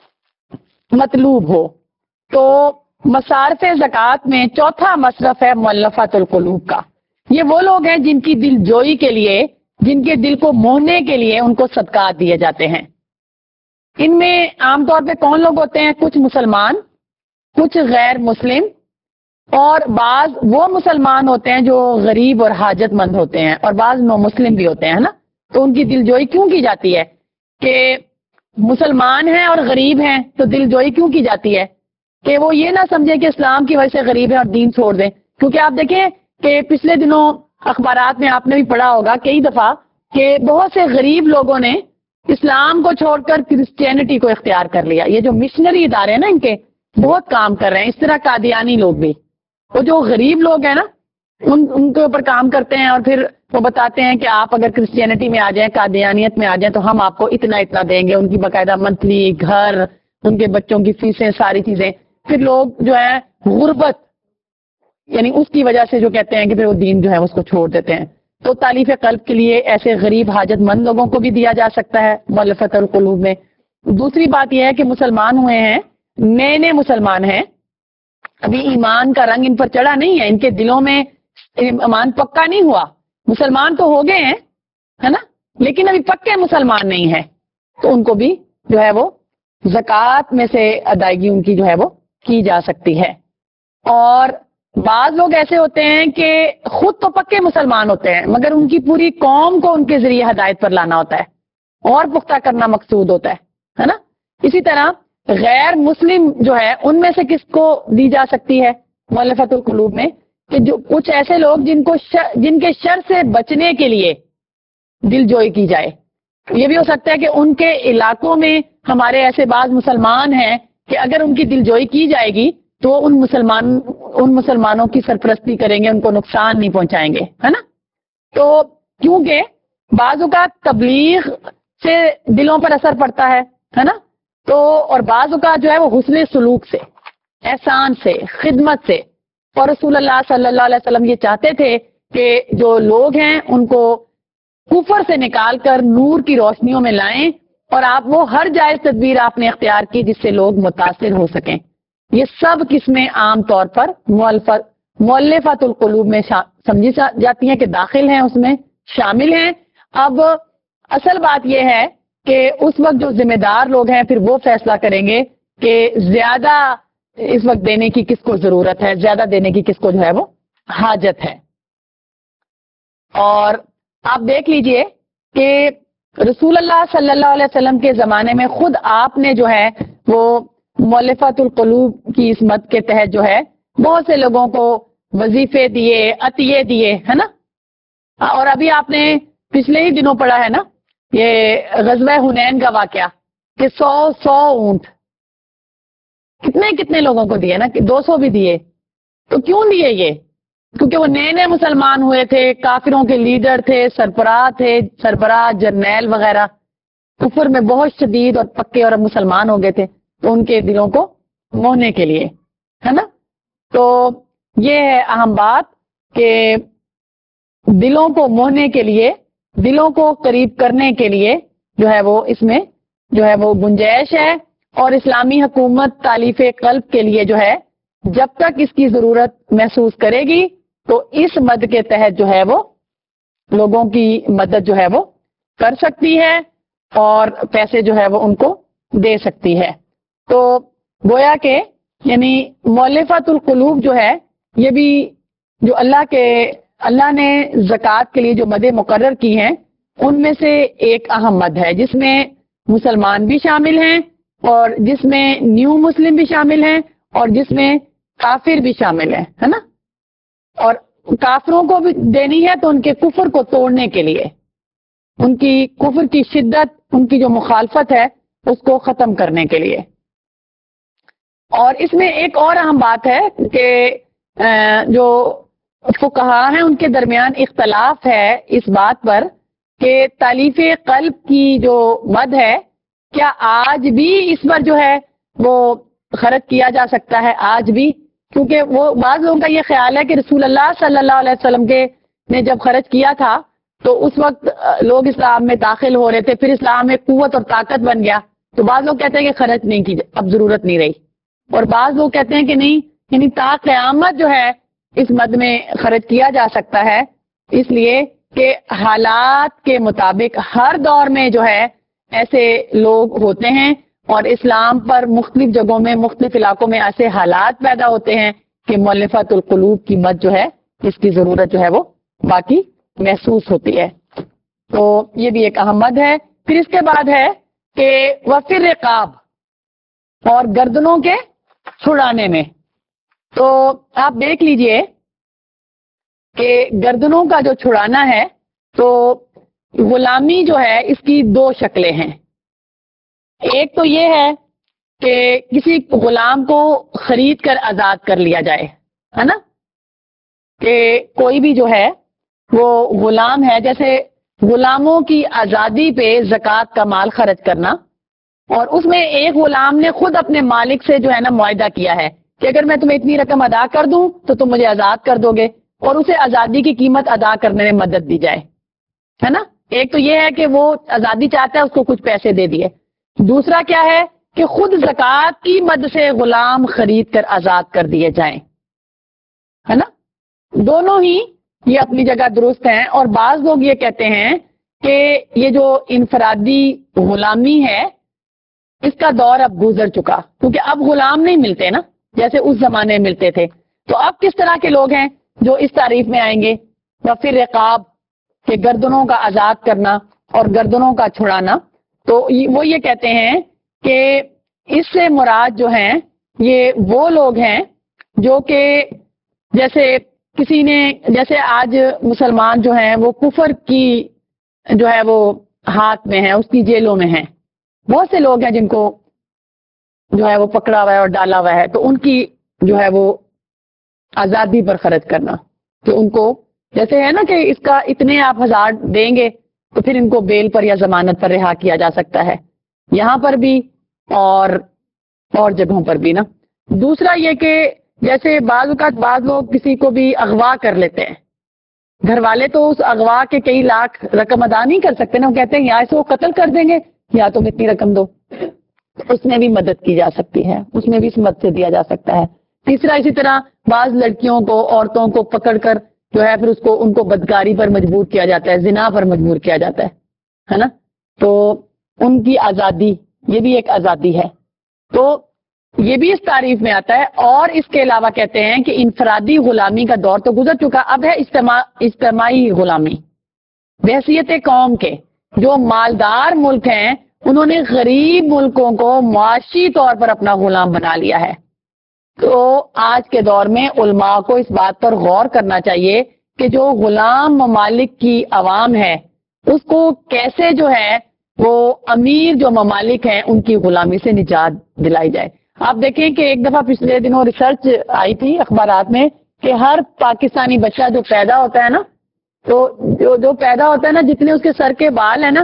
مطلوب ہو. تو مصارف زکوٰۃ میں چوتھا مصرف ہے مؤلفۃ القلوب کا. یہ وہ لوگ ہیں جن کی دل جوئی کے لیے، جن کے دل کو موہنے کے لیے ان کو صدقات دیے جاتے ہیں. ان میں عام طور پہ کون لوگ ہوتے ہیں؟ کچھ مسلمان، کچھ غیر مسلم، اور بعض وہ مسلمان ہوتے ہیں جو غریب اور حاجت مند ہوتے ہیں، اور بعض نو مسلم بھی ہوتے ہیں نا. تو ان کی دل جوئی کیوں کی جاتی ہے؟ کہ مسلمان ہیں اور غریب ہیں تو دل جوئی کیوں کی جاتی ہے؟ کہ وہ یہ نہ سمجھے کہ اسلام کی وجہ سے غریب ہیں اور دین چھوڑ دیں. کیونکہ آپ دیکھیں کہ پچھلے دنوں اخبارات میں آپ نے بھی پڑھا ہوگا کئی دفعہ کہ بہت سے غریب لوگوں نے اسلام کو چھوڑ کر کرسچینٹی کو اختیار کر لیا. یہ جو مشنری ادارے ہیں نا ان کے بہت کام کر رہے ہیں. اس طرح قادیانی لوگ بھی، وہ جو غریب لوگ ہیں نا ان ان کے اوپر کام کرتے ہیں اور پھر وہ بتاتے ہیں کہ آپ اگر کرسچینٹی میں آ جائیں، قادیانیت میں آ جائیں تو ہم آپ کو اتنا اتنا دیں گے. ان کی باقاعدہ منتھلی گھر، ان کے بچوں کی فیسیں، ساری چیزیں. پھر لوگ جو ہے غربت یعنی اس کی وجہ سے جو کہتے ہیں کہ پھر وہ دین جو ہے اس کو چھوڑ دیتے ہیں. تو تالیف قلب کے لیے ایسے غریب حاجت مند لوگوں کو بھی دیا جا سکتا ہے مؤلفۃ القلوب میں. دوسری بات یہ ہے کہ مسلمان ہوئے ہیں، نئے نئے مسلمان ہیں، ابھی ایمان کا رنگ ان پر چڑھا نہیں ہے، ان کے دلوں میں ایمان پکا نہیں ہوا. مسلمان تو ہو گئے ہیں ہے نا، لیکن ابھی پکے مسلمان نہیں ہیں، تو ان کو بھی جو ہے وہ زکوٰۃ میں سے ادائیگی ان کی جو ہے وہ کی جا سکتی ہے. اور بعض لوگ ایسے ہوتے ہیں کہ خود تو پکے مسلمان ہوتے ہیں مگر ان کی پوری قوم کو ان کے ذریعے ہدایت پر لانا ہوتا ہے اور پختہ کرنا مقصود ہوتا ہے نا. اسی طرح غیر مسلم جو ہے ان میں سے کس کو دی جا سکتی ہے مؤلفۃ القلوب میں؟ کہ جو کچھ ایسے لوگ جن کو شر جن کے شر سے بچنے کے لیے دل جوئی کی جائے. یہ بھی ہو سکتا ہے کہ ان کے علاقوں میں ہمارے ایسے بعض مسلمان ہیں کہ اگر ان کی دل جوئی کی جائے گی تو ان مسلمان ان مسلمانوں کی سرپرستی کریں گے، ان کو نقصان نہیں پہنچائیں گے، ہے نا. تو کیونکہ بعض اوقات تبلیغ سے دلوں پر اثر پڑتا ہے ہے نا. تو اور بعض اوقات جو ہے وہ حسن سلوک سے، احسان سے، خدمت سے. اور رسول اللہ صلی اللہ علیہ وسلم یہ چاہتے تھے کہ جو لوگ ہیں ان کو کفر سے نکال کر نور کی روشنیوں میں لائیں، اور آپ وہ ہر جائز تدبیر آپ نے اختیار کی جس سے لوگ متاثر ہو سکیں. یہ سب قسمیں عام طور پر مؤلفۃ القلوب میں سمجھی جاتی ہیں کہ داخل ہیں، اس میں شامل ہیں. اب اصل بات یہ ہے کہ اس وقت جو ذمہ دار لوگ ہیں پھر وہ فیصلہ کریں گے کہ زیادہ اس وقت دینے کی کس کو ضرورت ہے، زیادہ دینے کی کس کو جو ہے وہ حاجت ہے. اور آپ دیکھ لیجئے کہ رسول اللہ صلی اللہ علیہ وسلم کے زمانے میں خود آپ نے جو ہے وہ مؤلفۃ القلوب کی اس مد کے تحت جو ہے بہت سے لوگوں کو وظیفے دیے، عطیے دیے، ہے نا. اور ابھی آپ نے پچھلے ہی دنوں پڑھا ہے نا یہ غزوہ حنین کا واقعہ کہ سو سو اونٹ کتنے کتنے لوگوں کو دیے نا، کہ دو سو بھی دیے. تو کیوں دیے یہ؟ کیونکہ وہ نئے نئے مسلمان ہوئے تھے، کافروں کے لیڈر تھے، سربراہ تھے، سربراہ جرنیل وغیرہ کفر میں بہت شدید اور پکے اور مسلمان ہو گئے تھے، تو ان کے دلوں کو موہنے کے لیے، ہے نا. تو یہ ہے اہم بات کہ دلوں کو موہنے کے لیے، دلوں کو قریب کرنے کے لیے جو ہے وہ اس میں جو ہے وہ گنجائش ہے. اور اسلامی حکومت تالیف قلب کے لیے جو ہے جب تک اس کی ضرورت محسوس کرے گی تو اس مد کے تحت جو ہے وہ لوگوں کی مدد جو ہے وہ کر سکتی ہے اور پیسے جو ہے وہ ان کو دے سکتی ہے. تو گویا کہ یعنی مؤلفۃ القلوب جو ہے یہ بھی جو اللہ کے اللہ نے زکوٰۃ کے لیے جو مدیں مقرر کی ہیں ان میں سے ایک اہم مد ہے جس میں مسلمان بھی شامل ہیں اور جس میں نیو مسلم بھی شامل ہیں اور جس میں کافر بھی شامل ہیں، ہے نا. اور کافروں کو بھی دینی ہے تو ان کے کفر کو توڑنے کے لیے، ان کی کفر کی شدت، ان کی جو مخالفت ہے اس کو ختم کرنے کے لیے۔ اور اس میں ایک اور اہم بات ہے کہ جو فقہا ہیں ان کے درمیان اختلاف ہے اس بات پر کہ تالیف قلب کی جو مد ہے کیا آج بھی اس پر جو ہے وہ خرچ کیا جا سکتا ہے آج بھی، کیونکہ وہ بعض لوگوں کا یہ خیال ہے کہ رسول اللہ صلی اللہ علیہ وسلم کے نے جب خرچ کیا تھا تو اس وقت لوگ اسلام میں داخل ہو رہے تھے، پھر اسلام میں قوت اور طاقت بن گیا، تو بعض لوگ کہتے ہیں کہ خرچ نہیں کی، اب ضرورت نہیں رہی، اور بعض لوگ کہتے ہیں کہ نہیں، یعنی تا قیامت جو ہے اس مد میں خرچ کیا جا سکتا ہے، اس لیے کہ حالات کے مطابق ہر دور میں جو ہے ایسے لوگ ہوتے ہیں، اور اسلام پر مختلف جگہوں میں مختلف علاقوں میں ایسے حالات پیدا ہوتے ہیں کہ مؤلفۃ القلوب کی مد جو ہے اس کی ضرورت جو ہے وہ باقی محسوس ہوتی ہے، تو یہ بھی ایک اہم مد ہے۔ پھر اس کے بعد ہے کہ وفر رقاب، اور گردنوں کے چھڑانے میں، تو آپ دیکھ لیجئے کہ گردنوں کا جو چھڑانا ہے تو غلامی جو ہے اس کی دو شکلیں ہیں۔ ایک تو یہ ہے کہ کسی غلام کو خرید کر آزاد کر لیا جائے، ہے نا، کہ کوئی بھی جو ہے وہ غلام ہے، جیسے غلاموں کی آزادی پہ زکوٰۃ کا مال خرچ کرنا، اور اس میں ایک غلام نے خود اپنے مالک سے جو ہے نا معاہدہ کیا ہے کہ اگر میں تمہیں اتنی رقم ادا کر دوں تو تم مجھے آزاد کر دو گے، اور اسے آزادی کی قیمت ادا کرنے میں مدد دی جائے، ہے نا۔ ایک تو یہ ہے کہ وہ آزادی چاہتا ہے، اس کو کچھ پیسے دے دیے۔ دوسرا کیا ہے کہ خود زکوٰۃ کی مد سے غلام خرید کر آزاد کر دیے جائیں، ہے نا۔ دونوں ہی یہ اپنی جگہ درست ہیں، اور بعض لوگ یہ کہتے ہیں کہ یہ جو انفرادی غلامی ہے اس کا دور اب گزر چکا، کیونکہ اب غلام نہیں ملتے نا جیسے اس زمانے میں ملتے تھے، تو اب کس طرح کے لوگ ہیں جو اس تعریف میں آئیں گے؟ وفر رقاب، کہ گردنوں کا آزاد کرنا اور گردنوں کا چھڑانا، تو وہ یہ کہتے ہیں کہ اس سے مراد جو ہیں یہ وہ لوگ ہیں جو کہ جیسے کسی نے، جیسے آج مسلمان جو ہیں وہ کفر کی جو ہے وہ ہاتھ میں ہیں، اس کی جیلوں میں ہیں، بہت سے لوگ ہیں جن کو جو ہے وہ پکڑا ہوا ہے اور ڈالا ہوا ہے، تو ان کی جو ہے وہ آزادی پر خرچ کرنا، تو ان کو جیسے ہے نا کہ اس کا اتنے آپ ہزار دیں گے تو پھر ان کو بیل پر یا ضمانت پر رہا کیا جا سکتا ہے، یہاں پر بھی اور اور جگہوں پر بھی نا۔ دوسرا یہ کہ جیسے بعض اوقات بعض لوگ کسی کو بھی اغوا کر لیتے ہیں، گھر والے تو اس اغوا کے کئی لاکھ رقم ادا نہیں کر سکتے نا، وہ کہتے ہیں یا اسے وہ قتل کر دیں گے یا تم اتنی رقم دو، اس میں بھی مدد کی جا سکتی ہے، اس میں بھی اس مد سے دیا جا سکتا ہے۔ تیسرا اسی طرح بعض لڑکیوں کو، عورتوں کو پکڑ کر جو ہے پھر اس کو ان کو بدکاری پر مجبور کیا جاتا ہے، زنا پر مجبور کیا جاتا ہے ہے نا، تو ان کی آزادی، یہ بھی ایک آزادی ہے، تو یہ بھی اس تعریف میں آتا ہے۔ اور اس کے علاوہ کہتے ہیں کہ انفرادی غلامی کا دور تو گزر چکا، اب ہے اجتماع اجتماعی غلامی، بحیثیت قوم کے جو مالدار ملک ہیں انہوں نے غریب ملکوں کو معاشی طور پر اپنا غلام بنا لیا ہے۔ تو آج کے دور میں علماء کو اس بات پر غور کرنا چاہیے کہ جو غلام ممالک کی عوام ہے اس کو کیسے جو ہے وہ امیر جو ممالک ہیں ان کی غلامی سے نجات دلائی جائے۔ آپ دیکھیں کہ ایک دفعہ پچھلے دنوں ریسرچ آئی تھی اخبارات میں کہ ہر پاکستانی بچہ جو پیدا ہوتا ہے نا، تو جو جو پیدا ہوتا ہے نا، جتنے اس کے سر کے بال ہیں نا،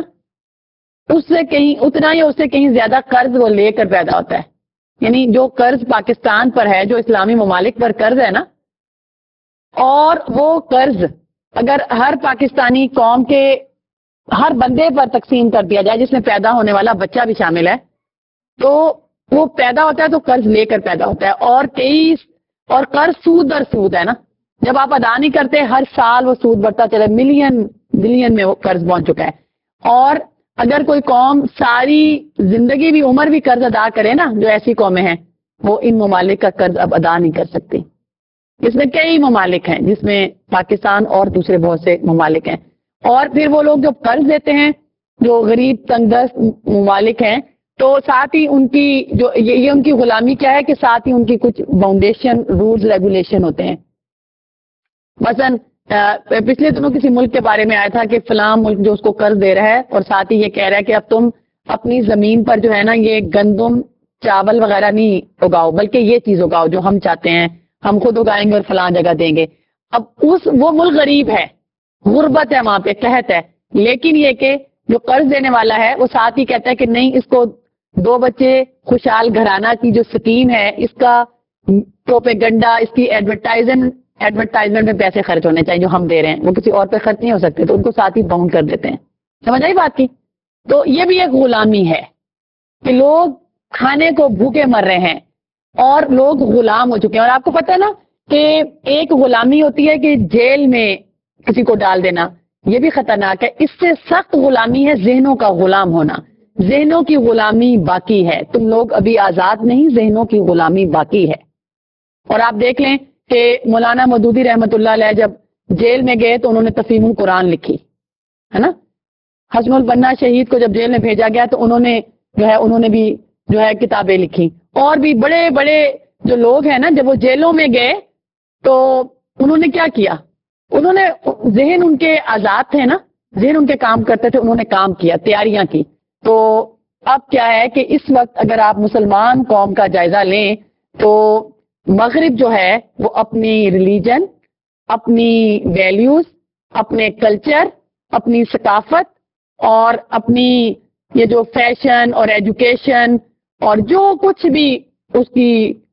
اس سے کہیں اتنا یا اس سے کہیں زیادہ قرض وہ لے کر پیدا ہوتا ہے، یعنی جو قرض پاکستان پر ہے، جو اسلامی ممالک پر قرض ہے نا، اور وہ قرض اگر ہر پاکستانی قوم کے ہر بندے پر تقسیم کر دیا جائے جس میں پیدا ہونے والا بچہ بھی شامل ہے، تو وہ پیدا ہوتا ہے تو قرض لے کر پیدا ہوتا ہے، اور کئی اور قرض سود در سود ہے نا، جب آپ ادا نہیں کرتے ہر سال وہ سود بڑھتا چلے، ملین بلین میں وہ قرض پہنچ چکا ہے۔ اور اگر کوئی قوم ساری زندگی بھی عمر بھی قرض ادا کرے نا، جو ایسی قومیں ہیں وہ ان ممالک کا قرض اب ادا نہیں کر سکتی۔ اس میں کئی ممالک ہیں جس میں پاکستان اور دوسرے بہت سے ممالک ہیں، اور پھر وہ لوگ جو قرض دیتے ہیں جو غریب تنگ دست ممالک ہیں، تو ساتھ ہی ان کی جو یہ ان کی غلامی کیا ہے کہ ساتھ ہی ان کی کچھ باؤنڈیشن رولز ریگولیشن ہوتے ہیں مثلاً پچھلے دنوں کسی ملک کے بارے میں آیا تھا کہ فلاں ملک جو اس کو قرض دے رہا ہے اور ساتھ ہی یہ کہہ رہا ہے کہ اب تم اپنی زمین پر جو ہے نا یہ گندم چاول وغیرہ نہیں اگاؤ بلکہ یہ چیز اگاؤ جو ہم چاہتے ہیں، ہم خود اگائیں گے اور فلاں جگہ دیں گے. اب اس وہ ملک غریب ہے، غربت ہے، وہاں پہ قحط ہے، لیکن یہ کہ جو قرض دینے والا ہے وہ ساتھ ہی کہتا ہے کہ نہیں، اس کو دو بچے خوشحال گھرانہ کی جو اسکیم ہے اس کا پروپیگنڈا، اس کی ایڈورٹائزمنٹ ایڈورٹائزمنٹ میں پیسے خرچ ہونے چاہیے جو ہم دے رہے ہیں، وہ کسی اور پہ خرچ نہیں ہو سکتے، تو ان کو ساتھ ہی باؤنڈ کر دیتے ہیں. سمجھ آئی بات کی؟ تو یہ بھی ایک غلامی ہے کہ لوگ کھانے کو بھوکے مر رہے ہیں اور لوگ غلام ہو چکے ہیں. اور آپ کو پتہ ہے نا کہ ایک غلامی ہوتی ہے کہ جیل میں کسی کو ڈال دینا، یہ بھی خطرناک ہے. اس سے سخت غلامی ہے ذہنوں کا غلام ہونا. ذہنوں کی غلامی باقی ہے، تم لوگ ابھی آزاد نہیں، ذہنوں کی غلامی باقی ہے. اور آپ دیکھ لیں کہ مولانا مودودی رحمت اللہ علیہ جب جیل میں گئے تو انہوں نے تفہیم القرآن لکھی ہے نا. حسن البنا شہید کو جب جیل میں بھیجا گیا تو انہوں نے جو ہے انہوں نے بھی جو ہے کتابیں لکھی. اور بھی بڑے بڑے جو لوگ ہیں نا جب وہ جیلوں میں گئے تو انہوں نے کیا کیا، انہوں نے ذہن ان کے آزاد تھے نا، ذہن ان کے کام کرتے تھے، انہوں نے کام کیا، تیاریاں کی. تو اب کیا ہے کہ اس وقت اگر آپ مسلمان قوم کا جائزہ لیں تو مغرب جو ہے وہ اپنی ریلیجن، اپنی ویلیوز، اپنے کلچر، اپنی ثقافت اور اپنی یہ جو فیشن اور ایجوکیشن اور جو کچھ بھی اس کی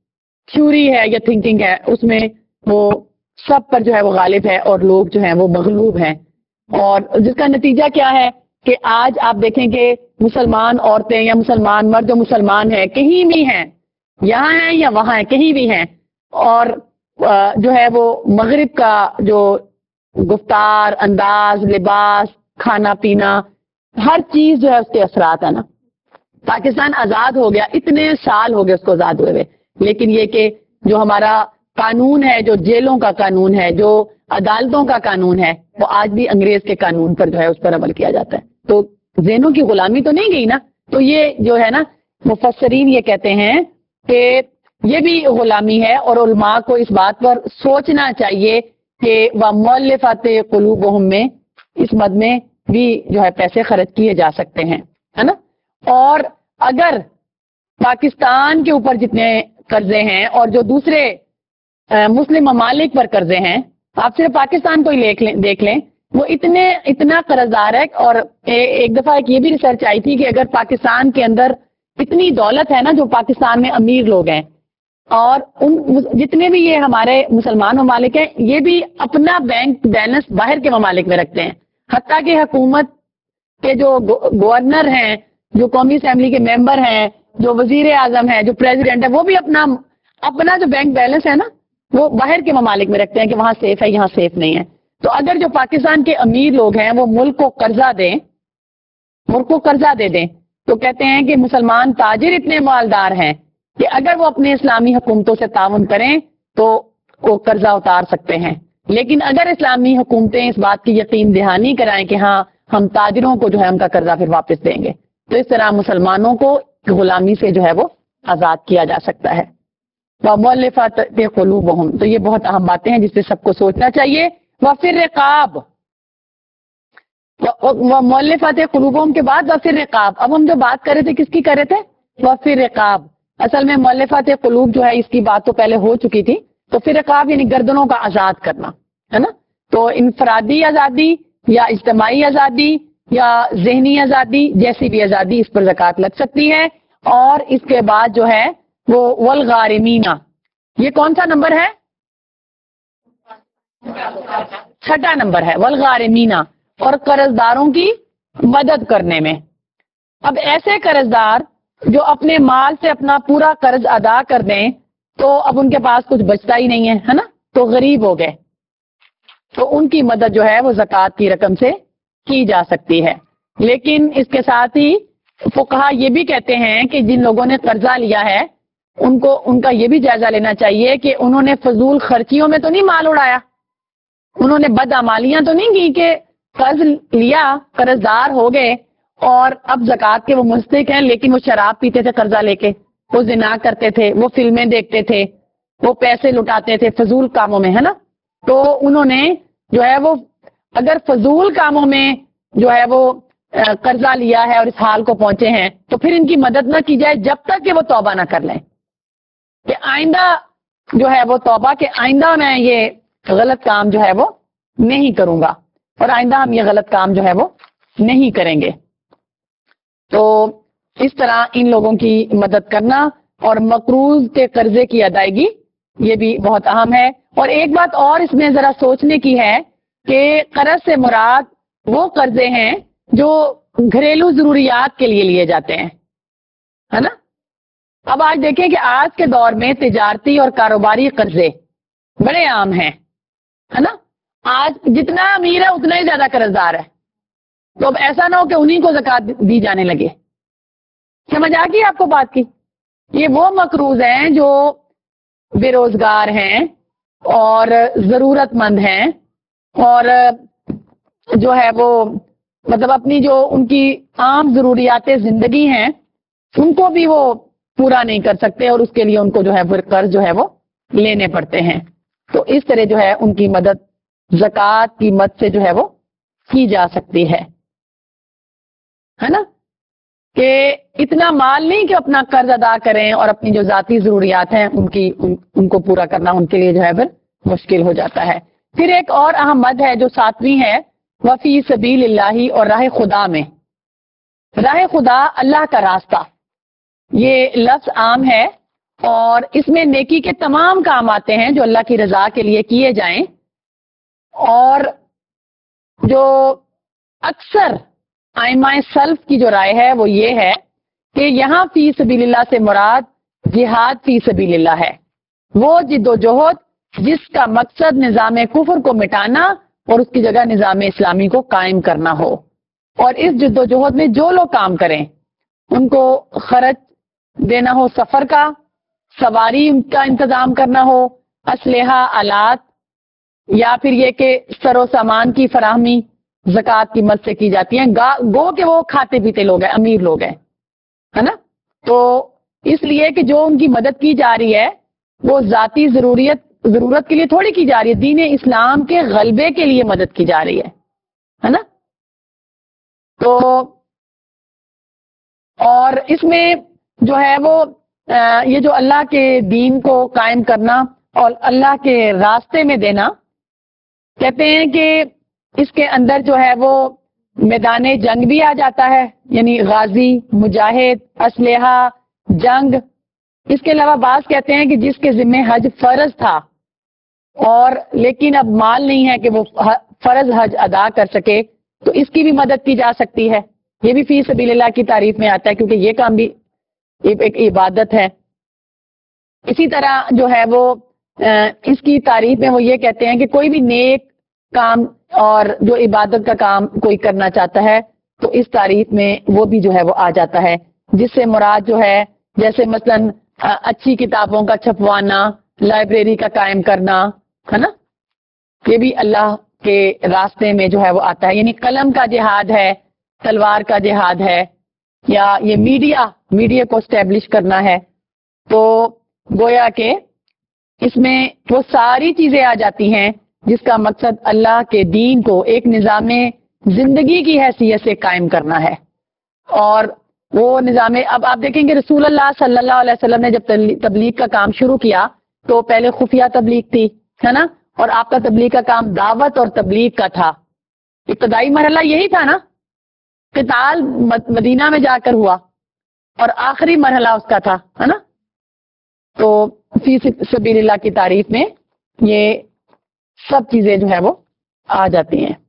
تھیوری ہے یا تھنکنگ ہے اس میں وہ سب پر جو ہے وہ غالب ہے اور لوگ جو ہیں وہ مغلوب ہیں. اور جس کا نتیجہ کیا ہے کہ آج آپ دیکھیں کہ مسلمان عورتیں یا مسلمان مرد جو مسلمان ہیں کہیں بھی ہیں، یہاں ہیں یا وہاں ہیں، کہیں بھی ہیں، اور جو ہے وہ مغرب کا جو گفتار، انداز، لباس، کھانا پینا، ہر چیز جو ہے اس کے اثرات ہیں نا. پاکستان آزاد ہو گیا، اتنے سال ہو گئے اس کو آزاد ہوئے ہوئے، لیکن یہ کہ جو ہمارا قانون ہے، جو جیلوں کا قانون ہے، جو عدالتوں کا قانون ہے، وہ آج بھی انگریز کے قانون پر جو ہے اس پر عمل کیا جاتا ہے. تو ذہنوں کی غلامی تو نہیں گئی نا. تو یہ جو ہے نا مفسرین یہ کہتے ہیں کہ یہ بھی غلامی ہے اور علماء کو اس بات پر سوچنا چاہیے کہ وَمُؤَلِّفَاتِ قُلُوبُهُم میں اس مد میں بھی جو ہے پیسے خرچ کیے جا سکتے ہیں، ہے نا. اور اگر پاکستان کے اوپر جتنے قرضے ہیں اور جو دوسرے مسلم ممالک پر قرضے ہیں، آپ صرف پاکستان کو ہی دیکھ لیں دیکھ لیں وہ اتنے اتنا قرض دار ہے. اور ایک دفعہ ایک یہ بھی ریسرچ آئی تھی کہ اگر پاکستان کے اندر اتنی دولت ہے نا، جو پاکستان میں امیر لوگ ہیں اور ان جتنے بھی یہ ہمارے مسلمان ممالک ہیں، یہ بھی اپنا بینک بیلنس باہر کے ممالک میں رکھتے ہیں. حتیٰ کہ حکومت کے جو گورنر ہیں، جو قومی اسمبلی کے ممبر ہیں، جو وزیر اعظم ہیں، جو پریزیڈنٹ ہے، وہ بھی اپنا اپنا جو بینک بیلنس ہے نا وہ باہر کے ممالک میں رکھتے ہیں کہ وہاں سیف ہے، یہاں سیف نہیں ہے. تو اگر جو پاکستان کے امیر لوگ ہیں وہ ملک کو قرضہ دیں ملک کو قرضہ دے دیں تو کہتے ہیں کہ مسلمان تاجر اتنے مالدار ہیں کہ اگر وہ اپنے اسلامی حکومتوں سے تعاون کریں تو وہ قرضہ اتار سکتے ہیں. لیکن اگر اسلامی حکومتیں اس بات کی یقین دہانی کرائیں کہ ہاں ہم تاجروں کو جو ہے ان کا قرضہ پھر واپس دیں گے، تو اس طرح مسلمانوں کو غلامی سے جو ہے وہ آزاد کیا جا سکتا ہے. وَمُؤَلِّفَاتِ قُلُوبُهُم، تو یہ بہت اہم باتیں ہیں جس پہ سب کو سوچنا چاہیے. وَفِي الرِّقَابِ، وَمُؤَلِّفَاتِ قُلُوبُهُم کے بعد وَفِي الرِّقَابِ. اب ہم جو بات کر رہے تھے کس کی کر رہے تھے؟ وَفِي الرِّقَابِ. اصل میں مؤلفات قلوب جو ہے اس کی بات تو پہلے ہو چکی تھی. تو پھر رقاب یعنی گردنوں کا آزاد کرنا ہے نا. تو انفرادی آزادی یا اجتماعی آزادی یا ذہنی آزادی، جیسی بھی آزادی اس پر زکوٰۃ لگ سکتی ہے. اور اس کے بعد جو ہے وہ والغارمینہ، یہ کون سا نمبر ہے؟ چھٹا نمبر ہے والغارمینہ، اور قرض داروں کی مدد کرنے میں. اب ایسے قرض دار جو اپنے مال سے اپنا پورا قرض ادا کر دیں تو اب ان کے پاس کچھ بچتا ہی نہیں ہے ہے نا، تو غریب ہو گئے، تو ان کی مدد جو ہے وہ زکوٰۃ کی رقم سے کی جا سکتی ہے. لیکن اس کے ساتھ ہی فقہا یہ بھی کہتے ہیں کہ جن لوگوں نے قرضہ لیا ہے ان کو ان کا یہ بھی جائزہ لینا چاہیے کہ انہوں نے فضول خرچیوں میں تو نہیں مال اڑایا، انہوں نے بدعمالیاں تو نہیں کی کہ قرض لیا، قرض دار ہو گئے اور اب زکوٰۃ کے وہ مستحق ہیں لیکن وہ شراب پیتے تھے قرضہ لے کے، وہ زنا کرتے تھے، وہ فلمیں دیکھتے تھے، وہ پیسے لٹاتے تھے فضول کاموں میں ہے نا. تو انہوں نے جو ہے وہ اگر فضول کاموں میں جو ہے وہ قرضہ لیا ہے اور اس حال کو پہنچے ہیں تو پھر ان کی مدد نہ کی جائے جب تک کہ وہ توبہ نہ کر لیں کہ آئندہ جو ہے وہ توبہ کہ آئندہ میں یہ غلط کام جو ہے وہ نہیں کروں گا اور آئندہ ہم یہ غلط کام جو ہے وہ نہیں کریں گے. تو اس طرح ان لوگوں کی مدد کرنا اور مقروض کے قرضے کی ادائیگی یہ بھی بہت اہم ہے. اور ایک بات اور اس میں ذرا سوچنے کی ہے کہ قرض سے مراد وہ قرضے ہیں جو گھریلو ضروریات کے لیے لیے جاتے ہیں, ہے نا. اب آج دیکھیں کہ آج کے دور میں تجارتی اور کاروباری قرضے بڑے عام ہیں, ہے نا. آج جتنا امیر ہے اتنا ہی زیادہ قرض دار ہے. تو اب ایسا نہ ہو کہ انہیں کو زکوٰۃ دی جانے لگے. سمجھ آ گئی آپ کو بات کی؟ یہ وہ مقروض ہیں جو بے روزگار ہیں اور ضرورت مند ہیں اور جو ہے وہ مطلب اپنی جو ان کی عام ضروریات زندگی ہیں ان کو بھی وہ پورا نہیں کر سکتے اور اس کے لیے ان کو جو ہے پھر قرض جو ہے وہ لینے پڑتے ہیں. تو اس طرح جو ہے ان کی مدد زکوٰۃ کی مد سے جو ہے وہ کی جا سکتی ہے, ہے نا. کہ اتنا مال نہیں کہ اپنا قرض ادا کریں اور اپنی جو ذاتی ضروریات ہیں ان کی ان, ان کو پورا کرنا ان کے لیے جو ہے پھر مشکل ہو جاتا ہے. پھر ایک اور اہم مد ہے جو ساتویں ہے, وفی سبیل اللہ اور راہ خدا میں. راہ خدا اللہ کا راستہ, یہ لفظ عام ہے اور اس میں نیکی کے تمام کام آتے ہیں جو اللہ کی رضا کے لیے کیے جائیں. اور جو اکثر ائمہ سلف کی جو رائے ہے وہ یہ ہے کہ یہاں فی سبیل اللہ سے مراد جہاد فی سبیل اللہ ہے, وہ جد و جہد جس کا مقصد نظام کفر کو مٹانا اور اس کی جگہ نظام اسلامی کو قائم کرنا ہو. اور اس جد و جہد میں جو لوگ کام کریں ان کو خرچ دینا ہو, سفر کا, سواری کا انتظام کرنا ہو, اسلحہ آلات, یا پھر یہ کہ سر و سامان کی فراہمی زکوٰۃ کی مد سے کی جاتی ہے. گو کہ وہ کھاتے پیتے لوگ ہیں, امیر لوگ ہیں, ہے نا. تو اس لیے کہ جو ان کی مدد کی جا رہی ہے وہ ذاتی ضروریت ضرورت کے لیے تھوڑی کی جا رہی ہے, دین اسلام کے غلبے کے لیے مدد کی جا رہی ہے, ہے نا. تو اور اس میں جو ہے وہ یہ جو اللہ کے دین کو قائم کرنا اور اللہ کے راستے میں دینا, کہتے ہیں کہ اس کے اندر جو ہے وہ میدان جنگ بھی آ جاتا ہے, یعنی غازی, مجاہد, اسلحہ, جنگ. اس کے علاوہ بعض کہتے ہیں کہ جس کے ذمہ حج فرض تھا اور لیکن اب مال نہیں ہے کہ وہ فرض حج ادا کر سکے تو اس کی بھی مدد کی جا سکتی ہے. یہ بھی فی سبیل اللہ کی تعریف میں آتا ہے کیونکہ یہ کام بھی ایک عبادت ہے. اسی طرح جو ہے وہ اس کی تعریف میں وہ یہ کہتے ہیں کہ کوئی بھی نیک کام اور جو عبادت کا کام کوئی کرنا چاہتا ہے تو اس تعریف میں وہ بھی جو ہے وہ آ جاتا ہے, جس سے مراد جو ہے جیسے مثلا اچھی کتابوں کا چھپوانا, لائبریری کا قائم کرنا, ہے نا. یہ بھی اللہ کے راستے میں جو ہے وہ آتا ہے, یعنی قلم کا جہاد ہے, تلوار کا جہاد ہے, یا یہ میڈیا میڈیا کو اسٹیبلش کرنا ہے. تو گویا کہ اس میں وہ ساری چیزیں آ جاتی ہیں جس کا مقصد اللہ کے دین کو ایک نظام زندگی کی حیثیت سے قائم کرنا ہے. اور وہ نظام, اب آپ دیکھیں گے رسول اللہ صلی اللہ علیہ وسلم نے جب تبلیغ کا کام شروع کیا تو پہلے خفیہ تبلیغ تھی, ہے نا, اور آپ کا تبلیغ کا کام دعوت اور تبلیغ کا تھا. ابتدائی مرحلہ یہی تھا نا, قتال مدینہ میں جا کر ہوا اور آخری مرحلہ اس کا تھا, ہے نا. تو فی سبیل اللہ کی تعریف میں یہ سب چیزیں جو ہے وہ آ جاتی ہیں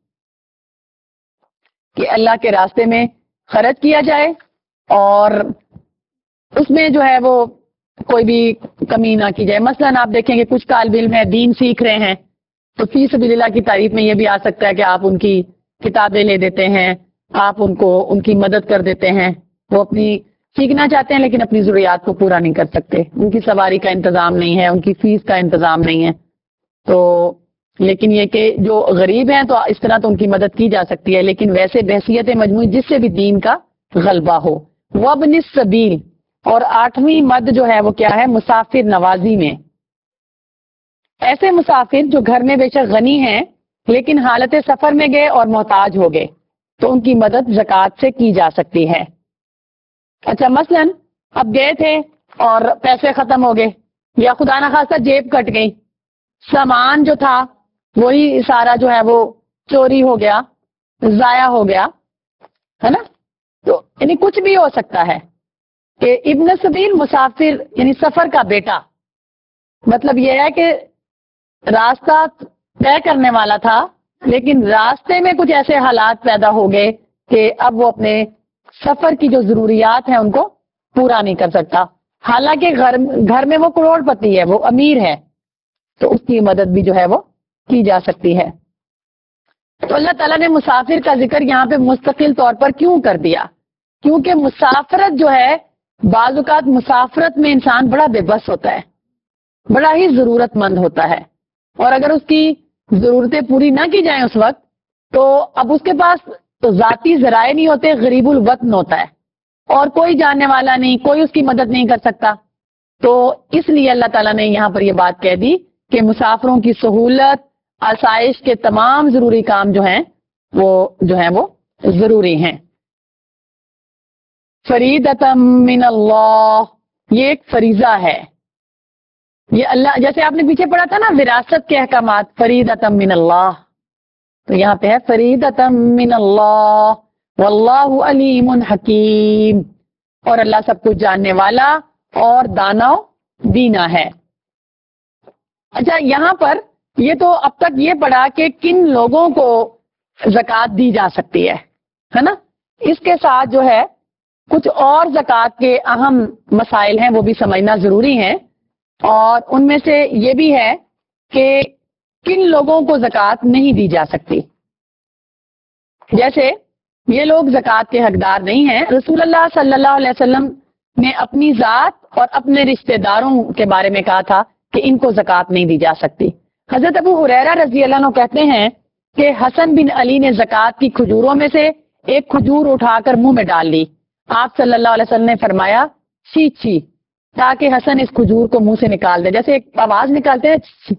کہ اللہ کے راستے میں خرچ کیا جائے اور اس میں جو ہے وہ کوئی بھی کمی نہ کی جائے. مثلا آپ دیکھیں کہ کچھ طالب علم ہے دین سیکھ رہے ہیں تو فی سبیل اللہ کی تعریف میں یہ بھی آ سکتا ہے کہ آپ ان کی کتابیں لے دیتے ہیں, آپ ان کو ان کی مدد کر دیتے ہیں. وہ اپنی سیکھنا چاہتے ہیں لیکن اپنی ضروریات کو پورا نہیں کر سکتے, ان کی سواری کا انتظام نہیں ہے, ان کی فیس کا انتظام نہیں ہے. تو لیکن یہ کہ جو غریب ہیں تو اس طرح تو ان کی مدد کی جا سکتی ہے, لیکن ویسے بحثیت مجموعی جس سے بھی دین کا غلبہ ہو. وابن السبیل, اور آٹھویں مد جو ہے وہ کیا ہے, مسافر نوازی میں. ایسے مسافر جو گھر میں بے شک غنی ہیں لیکن حالت سفر میں گئے اور محتاج ہو گئے تو ان کی مدد زکوٰۃ سے کی جا سکتی ہے۔ اچھا مثلاً اب گئے تھے اور پیسے ختم ہو گئے یا خدا نخواستہ جیب کٹ گئی، سامان جو تھا وہی سارا جو ہے وہ چوری ہو گیا، ضائع ہو گیا، ہے نا، تو یعنی کچھ بھی ہو سکتا ہے کہ ابن سبیل مسافر یعنی سفر کا بیٹا، مطلب یہ ہے کہ راستہ طے کرنے والا تھا لیکن راستے میں کچھ ایسے حالات پیدا ہو گئے کہ اب وہ اپنے سفر کی جو ضروریات ہیں ان کو پورا نہیں کر سکتا، حالانکہ گھر گھر میں وہ کروڑ پتی ہے، وہ امیر ہے، تو اس کی مدد بھی جو ہے وہ کی جا سکتی ہے۔ تو اللہ تعالیٰ نے مسافر کا ذکر یہاں پہ مستقل طور پر کیوں کر دیا؟ کیونکہ مسافرت جو ہے، بعض اوقات مسافرت میں انسان بڑا بے بس ہوتا ہے، بڑا ہی ضرورت مند ہوتا ہے، اور اگر اس کی ضرورتیں پوری نہ کی جائیں اس وقت تو اب اس کے پاس تو ذاتی ذرائع نہیں ہوتے، غریب الوطن ہوتا ہے اور کوئی جاننے والا نہیں، کوئی اس کی مدد نہیں کر سکتا۔ تو اس لیے اللہ تعالیٰ نے یہاں پر یہ بات کہہ دی کہ مسافروں کی سہولت، آسائش کے تمام ضروری کام جو ہیں وہ جو ہیں وہ ضروری ہیں۔ فریضۃ من اللہ، یہ ایک فریضہ ہے، یہ اللہ، جیسے آپ نے پیچھے پڑھا تھا نا وراثت کے احکامات، فریضۃ من اللہ، تو یہاں پہ ہے فریضۃ من اللہ واللہ علیم حکیم، اور اللہ سب کچھ جاننے والا اور دانا و بینا ہے۔ اچھا یہاں پر یہ تو اب تک یہ پڑھا کہ کن لوگوں کو زکوٰۃ دی جا سکتی ہے ہے نا، اس کے ساتھ جو ہے کچھ اور زکوٰۃ کے اہم مسائل ہیں وہ بھی سمجھنا ضروری ہیں، اور ان میں سے یہ بھی ہے کہ کن لوگوں کو زکوٰۃ نہیں دی جا سکتی۔ جیسے یہ لوگ زکوٰۃ کے حقدار نہیں ہیں، رسول اللہ صلی اللہ علیہ وسلم نے اپنی ذات اور اپنے رشتہ داروں کے بارے میں کہا تھا کہ ان کو زکوٰۃ نہیں دی جا سکتی۔ حضرت ابو ہریرہ رضی اللہ عنہ کہتے ہیں کہ حسن بن علی نے زکوٰۃ کی کھجوروں میں سے ایک کھجور اٹھا کر منہ میں ڈال لی، آپ صلی اللہ علیہ وسلم نے فرمایا چھی چھی، تاکہ حسن اس کھجور کو منہ سے نکال دے، جیسے ایک آواز نکالتے ہیں چھی۔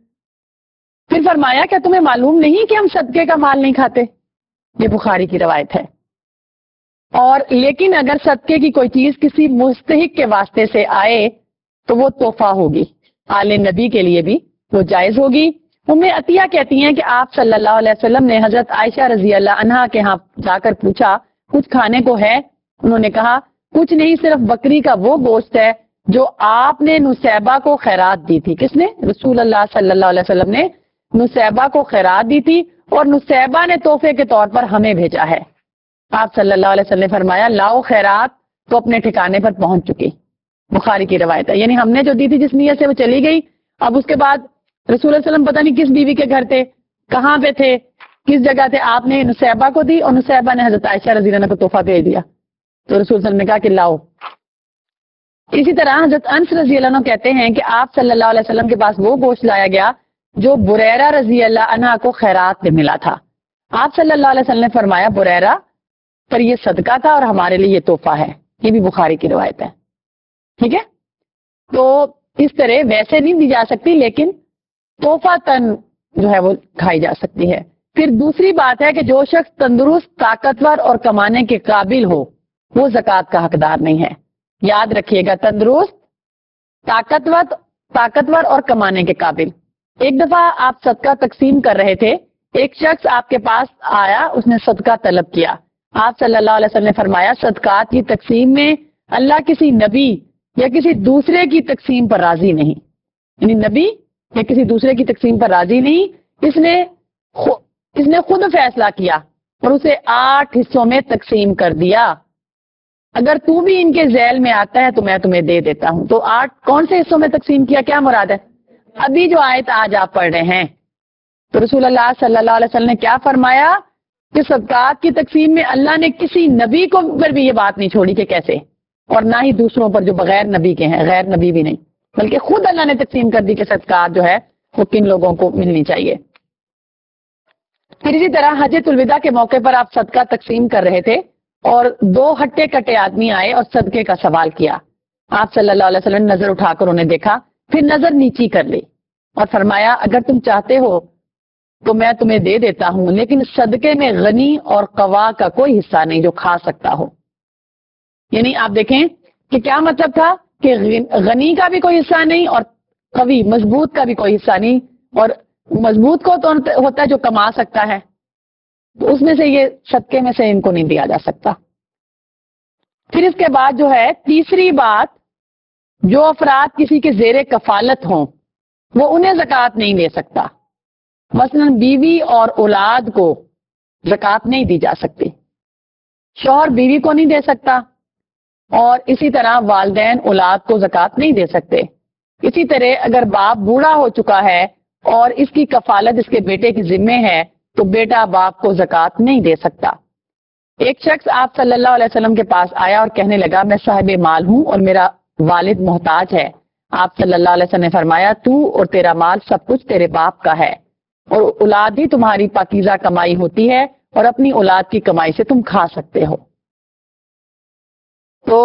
پھر فرمایا کیا تمہیں معلوم نہیں کہ ہم صدقے کا مال نہیں کھاتے؟ یہ بخاری کی روایت ہے۔ اور لیکن اگر صدقے کی کوئی چیز کسی مستحق کے واسطے سے آئے تو وہ تحفہ ہوگی، آل نبی کے لیے بھی وہ جائز ہوگی۔ ام عطیہ کہتی ہیں کہ آپ صلی اللہ علیہ وسلم نے حضرت عائشہ رضی اللہ عنہا کے ہاں جا کر پوچھا کچھ کھانے کو ہے؟ انہوں نے کہا کچھ نہیں، صرف بکری کا وہ گوشت ہے جو آپ نے نسیبہ کو خیرات دی تھی۔ کس نے؟ رسول اللہ صلی اللہ علیہ وسلم نے نسیبہ کو خیرات دی تھی اور نسیبہ نے تحفے کے طور پر ہمیں بھیجا ہے۔ آپ صلی اللہ علیہ وسلم نے فرمایا لاؤ خیرات تو اپنے ٹھکانے پر پہنچ چکی، بخاری کی روایت ہے۔ یعنی ہم نے جو دی تھی جس نیت سے وہ چلی گئی، اب اس کے بعد رسول اللہ علیہ وسلم پتہ نہیں کس بیوی کے گھر تھے، کہاں پہ تھے، کس جگہ تھے، آپ نے نسیبہ کو دی اور نسیبہ نے حضرت عائشہ رضی اللہ عنہ کو تحفہ بھیج دیا، تو رسول صلی اللہ علیہ وسلم نے کہا کہ لاؤ۔ اسی طرح حضرت انس رضی اللہ عنہ کہتے ہیں کہ آپ صلی اللہ علیہ وسلم کے پاس وہ گوشت لایا گیا جو بریرہ رضی اللہ عنہ کو خیرات میں ملا تھا۔ آپ صلی اللہ علیہ وسلم نے فرمایا بریرہ پر یہ صدقہ تھا اور ہمارے لیے یہ تحفہ ہے، یہ بھی بخاری کی روایت ہے۔ ٹھیک ہے، تو اس طرح ویسے نہیں دی جا سکتی لیکن تحفہ تن جو ہے وہ کھائی جا سکتی ہے۔ پھر دوسری بات ہے کہ جو شخص تندرست، طاقتور اور کمانے کے قابل ہو وہ زکوٰۃ کا حقدار نہیں ہے۔ یاد رکھیے گا، تندرست، طاقتور طاقتور اور کمانے کے قابل۔ ایک دفعہ آپ صدقہ تقسیم کر رہے تھے، ایک شخص آپ کے پاس آیا، اس نے صدقہ طلب کیا، آپ صلی اللہ علیہ وسلم نے فرمایا صدقات کی تقسیم میں اللہ کسی نبی یا کسی دوسرے کی تقسیم پر راضی نہیں، یعنی نبی یا کسی دوسرے کی تقسیم پر راضی نہیں، اس نے اس نے خود فیصلہ کیا اور اسے آٹھ حصوں میں تقسیم کر دیا، اگر تو بھی ان کے ذیل میں آتا ہے تو میں تمہیں دے دیتا ہوں۔ تو آٹھ کون سے حصوں میں تقسیم کیا، کیا مراد ہے؟ ابھی جو آیت آج آپ پڑھ رہے ہیں، تو رسول اللہ صلی اللہ علیہ وسلم نے کیا فرمایا کہ صدقات کی تقسیم میں اللہ نے کسی نبی کو پر بھی یہ بات نہیں چھوڑی کہ کیسے، اور نہ ہی دوسروں پر جو بغیر نبی کے ہیں، غیر نبی بھی نہیں، بلکہ خود اللہ نے تقسیم کر دی کہ صدقات جو ہے وہ کن لوگوں کو ملنی چاہیے۔ پھر اسی طرح حجۃ الوداع کے موقع پر آپ صدقہ تقسیم کر رہے تھے اور دو ہٹے کٹے آدمی آئے اور صدقے کا سوال کیا، آپ صلی اللہ علیہ وسلم نے نظر اٹھا کر انہیں دیکھا، پھر نظر نیچی کر لی اور فرمایا اگر تم چاہتے ہو تو میں تمہیں دے دیتا ہوں، لیکن صدقے میں غنی اور قوا کا کوئی حصہ نہیں جو کھا سکتا ہو۔ یعنی آپ دیکھیں کہ کیا مطلب تھا کہ غنی کا بھی کوئی حصہ نہیں اور قوی مضبوط کا بھی کوئی حصہ نہیں، اور مضبوط کو تو ہوتا ہے جو کما سکتا ہے، تو اس میں سے یہ صدقے میں سے ان کو نہیں دیا جا سکتا۔ پھر اس کے بعد جو ہے تیسری بات، جو افراد کسی کے زیر کفالت ہوں وہ انہیں زکوٰۃ نہیں دے سکتا، مثلا بیوی اور اولاد کو زکوٰۃ نہیں دی جا سکتی، شوہر بیوی کو نہیں دے سکتا، اور اسی طرح والدین اولاد کو زکوٰۃ نہیں دے سکتے۔ اسی طرح اگر باپ بوڑھا ہو چکا ہے اور اس کی کفالت اس کے بیٹے کی ذمے ہے تو بیٹا باپ کو زکوٰۃ نہیں دے سکتا۔ ایک شخص آپ صلی اللہ علیہ وسلم کے پاس آیا اور کہنے لگا میں صاحب مال ہوں اور میرا والد محتاج ہے۔ آپ صلی اللہ علیہ وسلم نے فرمایا تو اور تیرا مال سب کچھ تیرے باپ کا ہے، اور اولاد ہی تمہاری پاکیزہ کمائی ہوتی ہے، اور اپنی اولاد کی کمائی سے تم کھا سکتے ہو۔ تو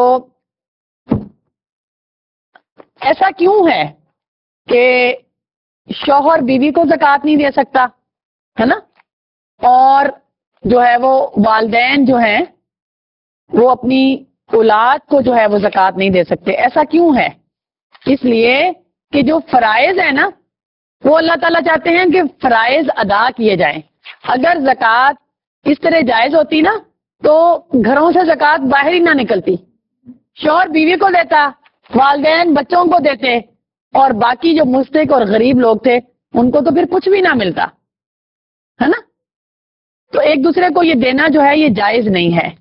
ایسا کیوں ہے کہ شوہر بیوی کو زکوٰۃ نہیں دے سکتا ہے نا، اور جو ہے وہ والدین جو ہیں وہ اپنی اولاد کو جو ہے وہ زکوٰۃ نہیں دے سکتے؟ ایسا کیوں ہے؟ اس لیے کہ جو فرائض ہے نا وہ اللہ تعالیٰ چاہتے ہیں کہ فرائض ادا کیے جائیں۔ اگر زکوٰۃ اس طرح جائز ہوتی نا تو گھروں سے زکوٰۃ باہر ہی نہ نکلتی، شوہر بیوی کو دیتا، والدین بچوں کو دیتے، اور باقی جو مستحق اور غریب لوگ تھے ان کو تو پھر کچھ بھی نہ ملتا ہے نا۔ تو ایک دوسرے کو یہ دینا جو ہے یہ جائز نہیں ہے۔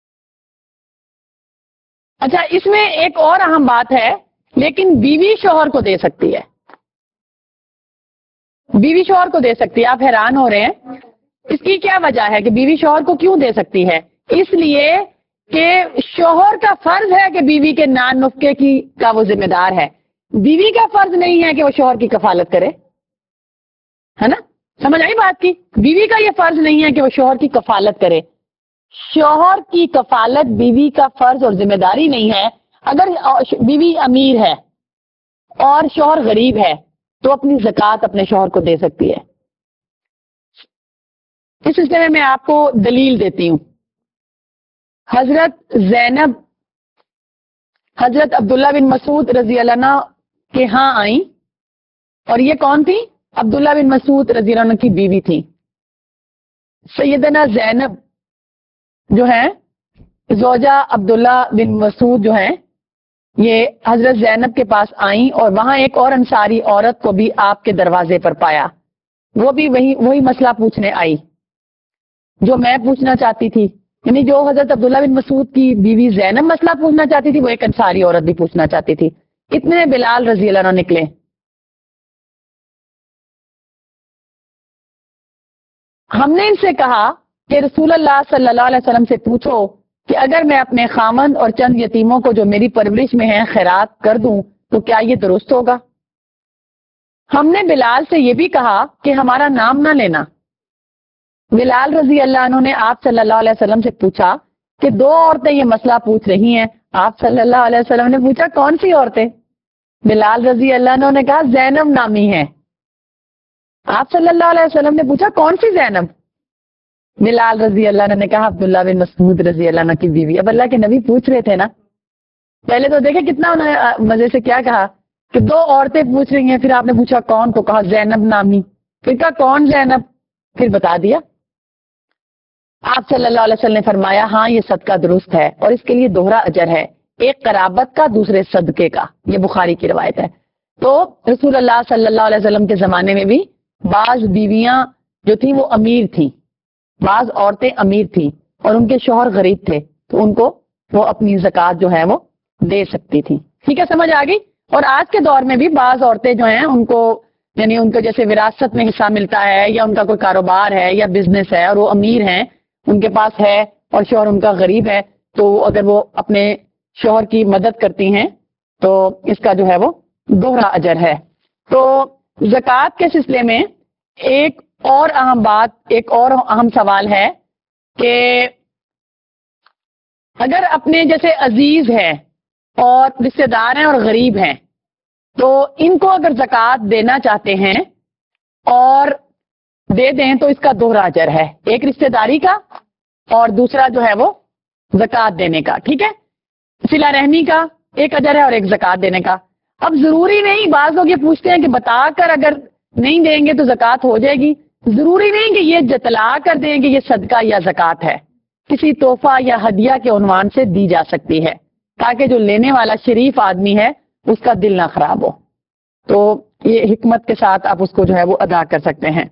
اچھا، اس میں ایک اور اہم بات ہے، لیکن بیوی شوہر کو دے سکتی ہے، بیوی شوہر کو دے سکتی ہے۔ آپ حیران ہو رہے ہیں، اس کی کیا وجہ ہے کہ بیوی شوہر کو کیوں دے سکتی ہے؟ اس لیے کہ شوہر کا فرض ہے کہ بیوی کے نان نفقے کی کا وہ ذمہ دار ہے، بیوی کا فرض نہیں ہے کہ وہ شوہر کی کفالت کرے، ہے نا؟ سمجھ آئی بات کی؟ بیوی کا یہ فرض نہیں ہے کہ وہ شوہر کی کفالت کرے، شوہر کی کفالت بیوی کا فرض اور ذمہ داری نہیں ہے۔ اگر بیوی امیر ہے اور شوہر غریب ہے تو اپنی زکوٰۃ اپنے شوہر کو دے سکتی ہے۔ اس سلسلے میں میں آپ کو دلیل دیتی ہوں۔ حضرت زینب حضرت عبداللہ بن مسعود رضی اللہ عنہ کے ہاں آئیں، اور یہ کون تھی؟ عبداللہ بن مسعود رضی اللہ عنہ کی بیوی تھی۔ سیدنا زینب جو ہیں زوجہ عبداللہ بن مسعود جو ہیں یہ حضرت زینب کے پاس آئیں، اور وہاں ایک اور انصاری عورت کو بھی آپ کے دروازے پر پایا، وہ بھی وہی وہی مسئلہ پوچھنے آئی جو میں پوچھنا چاہتی تھی، یعنی جو حضرت عبداللہ بن مسعود کی بیوی زینب مسئلہ پوچھنا چاہتی تھی وہ ایک انصاری عورت بھی پوچھنا چاہتی تھی۔ اتنے بلال رضی اللہ عنہ نکلے۔ ہم نے ان سے کہا کہ رسول اللہ صلی اللہ علیہ وسلم سے پوچھو کہ اگر میں اپنے خامند اور چند یتیموں کو جو میری پرورش میں ہیں خیرات کر دوں تو کیا یہ درست ہوگا؟ ہم نے بلال سے یہ بھی کہا کہ ہمارا نام نہ لینا۔ بلال رضی اللہ عنہ نے آپ صلی اللہ علیہ وسلم سے پوچھا کہ دو عورتیں یہ مسئلہ پوچھ رہی ہیں۔ آپ صلی اللہ علیہ وسلم نے پوچھا کون سی عورتیں؟ بلال رضی اللہ عنہ نے کہا زینب نامی ہے۔ آپ صلی اللہ علیہ وسلم نے پوچھا کون سی زینب؟ بلال رضی اللہ عنہ نے کہا عبداللہ بن مسعود رضی اللہ عنہ کی بیوی۔ اب اللہ کے نبی پوچھ رہے تھے نا، پہلے تو دیکھیں کتنا انہوں نے مزے سے کیا کہا کہ دو عورتیں پوچھ رہی ہیں، پھر آپ نے پوچھا کون، تو کہا زینب نامی، پھر کہا کون زینب، پھر بتا دیا۔ آپ صلی اللہ علیہ وسلم نے فرمایا ہاں یہ صدقہ درست ہے اور اس کے لیے دوہرا اجر ہے، ایک قرابت کا دوسرے صدقے کا۔ یہ بخاری کی روایت ہے۔ تو رسول اللہ صلی اللہ علیہ وسلم کے زمانے میں بھی بعض بیویاں جو تھیں وہ امیر تھیں، بعض عورتیں امیر تھیں اور ان کے شوہر غریب تھے، تو ان کو وہ اپنی زکوٰۃ جو ہے وہ دے سکتی تھی۔ ٹھیک ہے، سمجھ آ گئی؟ اور آج کے دور میں بھی بعض عورتیں جو ہیں ان کو یعنی ان کو جیسے وراثت میں حصہ ملتا ہے یا ان کا کوئی کاروبار ہے یا بزنس ہے اور وہ امیر ہیں، ان کے پاس ہے اور شوہر ان کا غریب ہے، تو اگر وہ اپنے شوہر کی مدد کرتی ہیں تو اس کا جو ہے وہ دوہرا اجر ہے۔ تو زکوٰۃ کے سلسلے میں ایک اور اہم بات، ایک اور اہم سوال ہے کہ اگر اپنے جیسے عزیز ہے اور رشتے دار ہیں اور غریب ہیں تو ان کو اگر زکوٰۃ دینا چاہتے ہیں اور دے دیں تو اس کا دوہرا اجر ہے، ایک رشتہ داری کا اور دوسرا جو ہے وہ زکوٰۃ دینے کا، ٹھیک ہے، صلہ رحمی کا ایک اجر ہے اور ایک زکوٰۃ دینے کا۔ اب ضروری نہیں، بعض لوگ یہ پوچھتے ہیں کہ بتا کر اگر نہیں دیں گے تو زکوٰۃ ہو جائے گی، ضروری نہیں کہ یہ جتلا کر دیں کہ یہ صدقہ یا زکوٰۃ ہے، کسی تحفہ یا ہدیہ کے عنوان سے دی جا سکتی ہے تاکہ جو لینے والا شریف آدمی ہے اس کا دل نہ خراب ہو، تو یہ حکمت کے ساتھ آپ اس کو جو ہے وہ ادا کر سکتے ہیں۔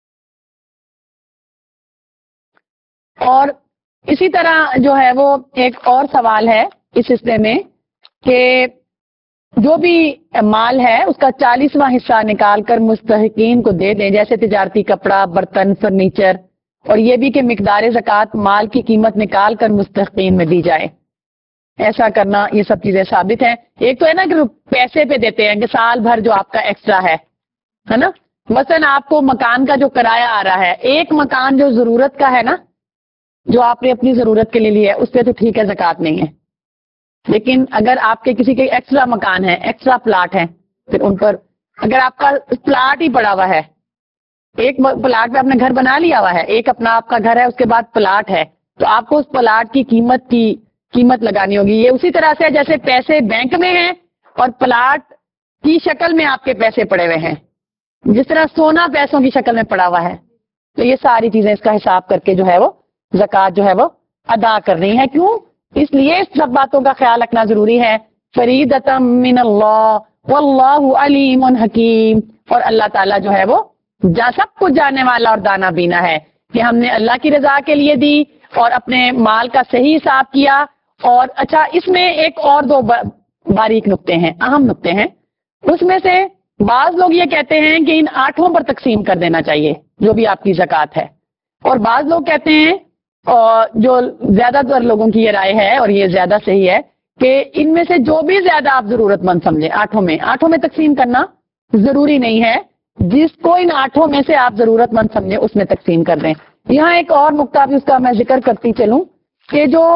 اور اسی طرح جو ہے وہ ایک اور سوال ہے اس حصے میں کہ جو بھی مال ہے اس کا چالیسواں حصہ نکال کر مستحقین کو دے دیں، جیسے تجارتی کپڑا، برتن، فرنیچر، اور یہ بھی کہ مقدار زکوٰۃ مال کی قیمت نکال کر مستحقین میں دی جائے۔ ایسا کرنا یہ سب چیزیں ثابت ہیں۔ ایک تو ہے نا کہ پیسے پہ دیتے ہیں کہ سال بھر جو آپ کا ایکسٹرا ہے ہے نا، مثلا آپ کو مکان کا جو کرایہ آ رہا ہے، ایک مکان جو ضرورت کا ہے نا، جو آپ نے اپنی ضرورت کے لیے لیا ہے، اس پہ تو ٹھیک ہے زکوٰۃ نہیں ہے، لیکن اگر آپ کے کسی کے ایکسٹرا مکان ہے، ایکسٹرا پلاٹ ہے، پھر ان پر اگر آپ کا پلاٹ ہی پڑا ہوا ہے، ایک پلاٹ پہ آپ نے گھر بنا لیا ہوا ہے، ایک اپنا آپ کا گھر ہے، اس کے بعد پلاٹ ہے، تو آپ کو اس پلاٹ کی قیمت کی قیمت لگانی ہوگی۔ یہ اسی طرح سے جیسے پیسے بینک میں ہیں اور پلاٹ کی شکل میں آپ کے پیسے پڑے ہوئے ہیں، جس طرح سونا پیسوں کی شکل میں پڑا ہوا ہے، تو یہ ساری چیزیں اس کا حساب کر کے جو ہے وہ زکوٰۃ جو ہے وہ ادا کرنی ہے۔ کیوں؟ اس لیے اس سب باتوں کا خیال رکھنا ضروری ہے۔ فریضۃ من اللہ واللہ علیم حکیم، اور اللہ تعالیٰ جو ہے وہ جا سب کچھ جاننے والا اور دانا بینا ہے کہ ہم نے اللہ کی رضا کے لیے دی اور اپنے مال کا صحیح حساب کیا۔ اور اچھا، اس میں ایک اور دو باریک نقطے ہیں، اہم نقطے ہیں، اس میں سے بعض لوگ یہ کہتے ہیں کہ ان آٹھوں پر تقسیم کر دینا چاہیے جو بھی آپ کی زکوٰۃ ہے، اور بعض لوگ کہتے ہیں، اور جو زیادہ تر لوگوں کی یہ رائے ہے اور یہ زیادہ صحیح ہے، کہ ان میں سے جو بھی زیادہ آپ ضرورت مند سمجھیں آٹھوں میں آٹھوں میں تقسیم کرنا ضروری نہیں ہے، جس کو ان آٹھوں میں سے آپ ضرورت مند سمجھیں اس میں تقسیم کر دیں۔ یہاں ایک اور نقطہ بھی اس کا میں ذکر کرتی چلوں کہ جو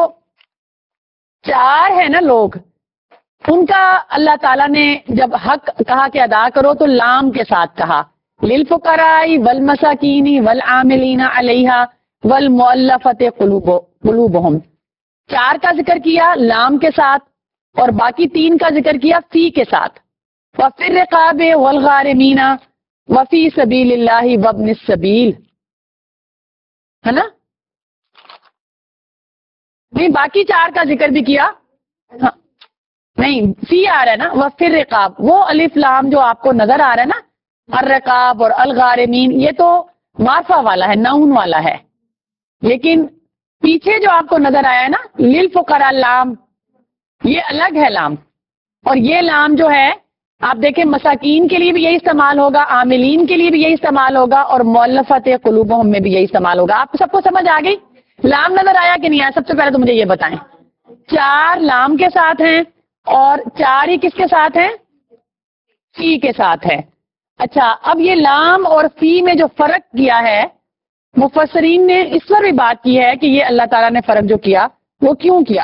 چار ہے نا لوگ، ان کا اللہ تعالیٰ نے جب حق کہا کہ ادا کرو تو لام کے ساتھ کہا، للفقراء والمساکین والعاملین علیہا والمؤلفۃ قلوبہم، چار کا ذکر کیا لام کے ساتھ اور باقی تین کا ذکر کیا فی کے ساتھ، وفی الرقاب والغارمین وفی سبیل اللہ وابن السبیل، ہے نا، نہیں باقی چار کا ذکر بھی کیا، ہاں نہیں فی آ رہا ہے نا، وفی الرقاب، وہ الف لام جو آپ کو نظر آ رہا ہے نا، الرقاب اور الغارمین، یہ تو معرفہ والا ہے، نون والا ہے، لیکن پیچھے جو آپ کو نظر آیا ہے نا للفقراء لام، یہ الگ ہے لام، اور یہ لام جو ہے آپ دیکھیں مساکین کے لیے بھی یہی استعمال ہوگا، عاملین کے لیے بھی یہی استعمال ہوگا، اور مؤلفۃ قلوبہم میں بھی یہی استعمال ہوگا۔ آپ سب کو سمجھ آ گئی؟ لام نظر آیا کہ نہیں آیا؟ سب سے پہلے تو مجھے یہ بتائیں، چار لام کے ساتھ ہیں اور چار ہی کس کے ساتھ ہیں؟ فی کے ساتھ ہے۔ اچھا، اب یہ لام اور فی میں جو فرق کیا ہے، مفسرین نے اس پر بھی بات کی ہے کہ یہ اللہ تعالیٰ نے فرق جو کیا وہ کیوں کیا۔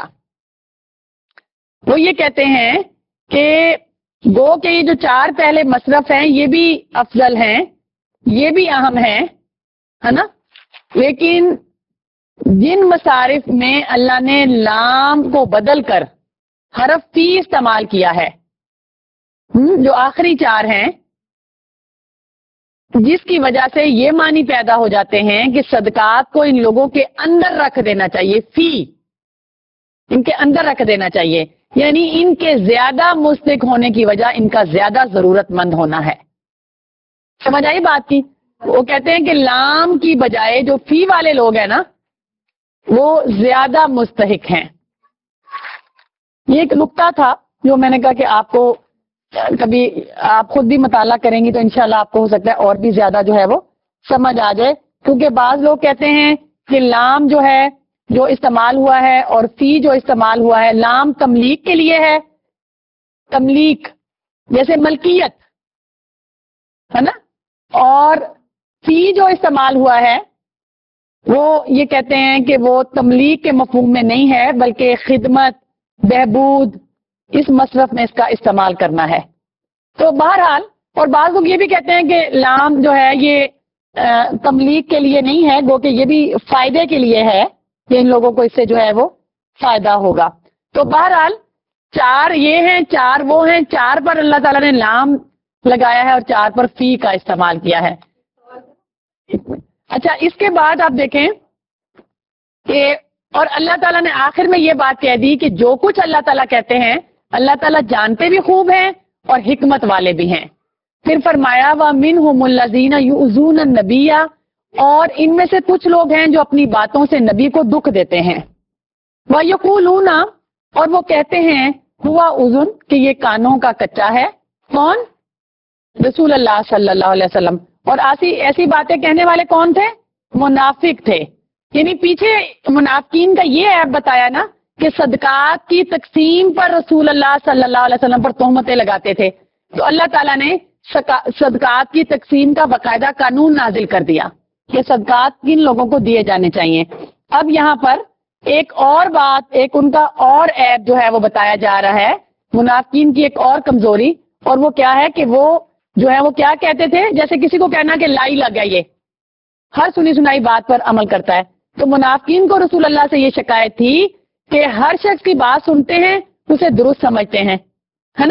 وہ یہ کہتے ہیں کہ گو کہ یہ جو چار پہلے مصرف ہیں یہ بھی افضل ہیں، یہ بھی اہم ہیں، ہے نا، لیکن جن مصارف میں اللہ نے لام کو بدل کر حرف فی استعمال کیا ہے، جو آخری چار ہیں، جس کی وجہ سے یہ معنی پیدا ہو جاتے ہیں کہ صدقات کو ان لوگوں کے اندر رکھ دینا چاہیے، فی ان کے اندر رکھ دینا چاہیے، یعنی ان کے زیادہ مستحق ہونے کی وجہ ان کا زیادہ ضرورت مند ہونا ہے۔ سمجھ آئی بات کی؟ وہ کہتے ہیں کہ لام کی بجائے جو فی والے لوگ ہیں نا وہ زیادہ مستحق ہیں۔ یہ ایک نقطہ تھا جو میں نے کہا کہ آپ کو کبھی آپ خود بھی مطالعہ کریں گی تو انشاءاللہ آپ کو ہو سکتا ہے اور بھی زیادہ جو ہے وہ سمجھ آ جائے، کیونکہ بعض لوگ کہتے ہیں کہ لام جو ہے جو استعمال ہوا ہے اور فی جو استعمال ہوا ہے، لام تملیک کے لیے ہے، تملیک جیسے ملکیت ہے نا، اور فی جو استعمال ہوا ہے وہ یہ کہتے ہیں کہ وہ تملیک کے مفہوم میں نہیں ہے بلکہ خدمت، بہبود، اس مصرف میں اس کا استعمال کرنا ہے۔ تو بہرحال، اور بعض لوگ یہ بھی کہتے ہیں کہ لام جو ہے یہ تملیغ کے لیے نہیں ہے، گو کہ یہ بھی فائدے کے لیے ہے کہ ان لوگوں کو اس سے جو ہے وہ فائدہ ہوگا۔ تو بہرحال چار یہ ہیں، چار وہ ہیں، چار پر اللہ تعالیٰ نے لام لگایا ہے اور چار پر فی کا استعمال کیا ہے۔ اچھا، اس کے بعد آپ دیکھیں کہ اور اللہ تعالیٰ نے آخر میں یہ بات کہہ دی کہ جو کچھ اللہ تعالیٰ کہتے ہیں اللہ تعالیٰ جانتے بھی خوب ہیں اور حکمت والے بھی ہیں۔ پھر فرمایا وَمِنْهُمُ الَّذِينَ يُؤْذُونَ النَّبِيَّ، اور ان میں سے کچھ لوگ ہیں جو اپنی باتوں سے نبی کو دکھ دیتے ہیں۔ وَيَقُولُونَ، اور وہ کہتے ہیں ہوا اذن، کہ یہ کانوں کا کچا ہے۔ کون؟ رسول اللہ صلی اللہ علیہ وسلم۔ اور ایسی ایسی باتیں کہنے والے کون تھے؟ منافق تھے۔ یعنی پیچھے منافقین کا یہ عیب بتایا نا کہ صدقات کی تقسیم پر رسول اللہ صلی اللہ علیہ وسلم پر تہمتیں لگاتے تھے، تو اللہ تعالیٰ نے صدقات کی تقسیم کا باقاعدہ قانون نازل کر دیا کہ صدقات کن لوگوں کو دیے جانے چاہیے۔ اب یہاں پر ایک اور بات، ایک ان کا اور عیب جو ہے وہ بتایا جا رہا ہے، منافقین کی ایک اور کمزوری، اور وہ کیا ہے کہ وہ جو ہے وہ کیا کہتے تھے، جیسے کسی کو کہنا کہ لائی لگ گئی، یہ ہر سنی سنائی بات پر عمل کرتا ہے۔ تو منافقین کو رسول اللہ سے یہ شکایت تھی کہ ہر شخص کی بات سنتے ہیں، اسے درست سمجھتے ہیں، ہے نا،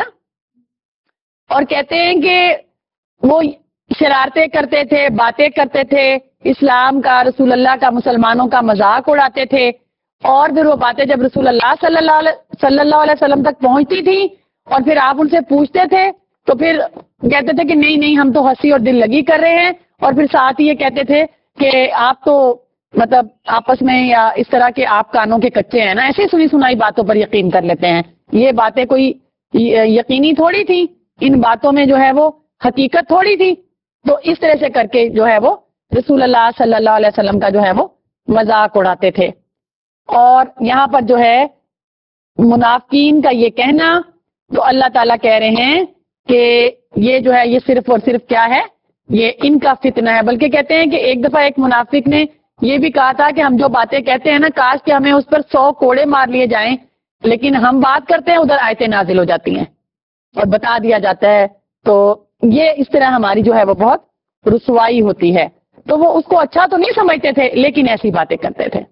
اور کہتے ہیں کہ وہ شرارتیں کرتے تھے، باتیں کرتے تھے، اسلام کا، رسول اللہ کا، مسلمانوں کا مذاق اڑاتے تھے، اور پھر وہ باتیں جب رسول اللہ صلی اللہ علیہ صلی اللہ علیہ وسلم تک پہنچتی تھی اور پھر آپ ان سے پوچھتے تھے تو پھر کہتے تھے کہ نہیں نہیں ہم تو ہنسی اور دل لگی کر رہے ہیں، اور پھر ساتھ ہی یہ کہتے تھے کہ آپ تو مطلب آپس میں یا اس طرح کے آپ کانوں کے کچے ہیں نا، ایسے سنی سنائی باتوں پر یقین کر لیتے ہیں۔ یہ باتیں کوئی یقینی تھوڑی تھی، ان باتوں میں جو ہے وہ حقیقت تھوڑی تھی۔ تو اس طرح سے کر کے جو ہے وہ رسول اللہ صلی اللہ علیہ وسلم کا جو ہے وہ مذاق اڑاتے تھے۔ اور یہاں پر جو ہے منافقین کا یہ کہنا، تو اللہ تعالیٰ کہہ رہے ہیں کہ یہ جو ہے یہ صرف اور صرف کیا ہے، یہ ان کا فتنہ ہے۔ بلکہ کہتے ہیں کہ ایک دفعہ ایک منافق نے یہ بھی کہا تھا کہ ہم جو باتیں کہتے ہیں نا، کاش کہ ہمیں اس پر سو کوڑے مار لیے جائیں، لیکن ہم بات کرتے ہیں ادھر آیتیں نازل ہو جاتی ہیں اور بتا دیا جاتا ہے، تو یہ اس طرح ہماری جو ہے وہ بہت رسوائی ہوتی ہے۔ تو وہ اس کو اچھا تو نہیں سمجھتے تھے لیکن ایسی باتیں کرتے تھے۔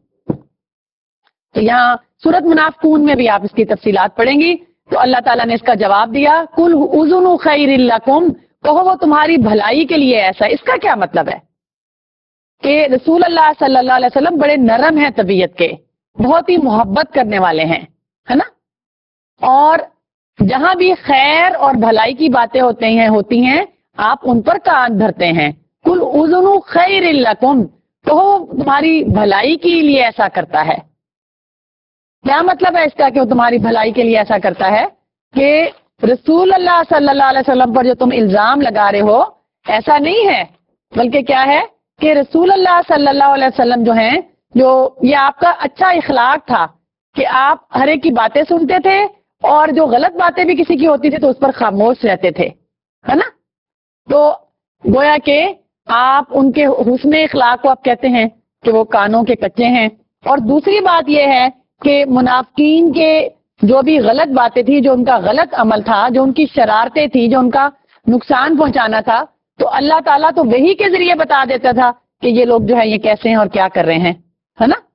تو یہاں سورۃ منافقون میں بھی آپ اس کی تفصیلات پڑھیں گی تو اللہ تعالیٰ نے اس کا جواب دیا، قُلْ اُذُنُ خَيْرٍ لَكُمْ، کہو وہ تمہاری بھلائی کے لیے ایسا۔ اس کا کیا مطلب ہے کہ رسول اللہ صلی اللہ علیہ وسلم بڑے نرم ہیں طبیعت کے، بہت ہی محبت کرنے والے ہیں، ہے نا، اور جہاں بھی خیر اور بھلائی کی باتیں ہوتے ہیں ہوتی ہیں آپ ان پر کان دھرتے ہیں۔ قُلْ اُذُنُ خَيْرٍ لَكُمْ، کہو تمہاری بھلائی کے لیے ایسا کرتا ہے۔ کیا مطلب ہے اس کا کہ وہ تمہاری بھلائی کے لیے ایسا کرتا ہے؟ کہ رسول اللہ صلی اللہ علیہ وسلم پر جو تم الزام لگا رہے ہو ایسا نہیں ہے، بلکہ کیا ہے کہ رسول اللہ صلی اللہ علیہ وسلم جو ہیں، جو یہ آپ کا اچھا اخلاق تھا کہ آپ ہر ایک کی باتیں سنتے تھے اور جو غلط باتیں بھی کسی کی ہوتی تھی تو اس پر خاموش رہتے تھے، ہے نا۔ تو گویا کہ آپ ان کے حسن اخلاق کو آپ کہتے ہیں کہ وہ کانوں کے کچے ہیں۔ اور دوسری بات یہ ہے کہ منافقین کے جو بھی غلط باتیں تھی، جو ان کا غلط عمل تھا، جو ان کی شرارتیں تھی، جو ان کا نقصان پہنچانا تھا، تو اللہ تعالیٰ تو وحی کے ذریعے بتا دیتا تھا کہ یہ لوگ جو ہے یہ کیسے ہیں اور کیا کر رہے ہیں، ہے نا۔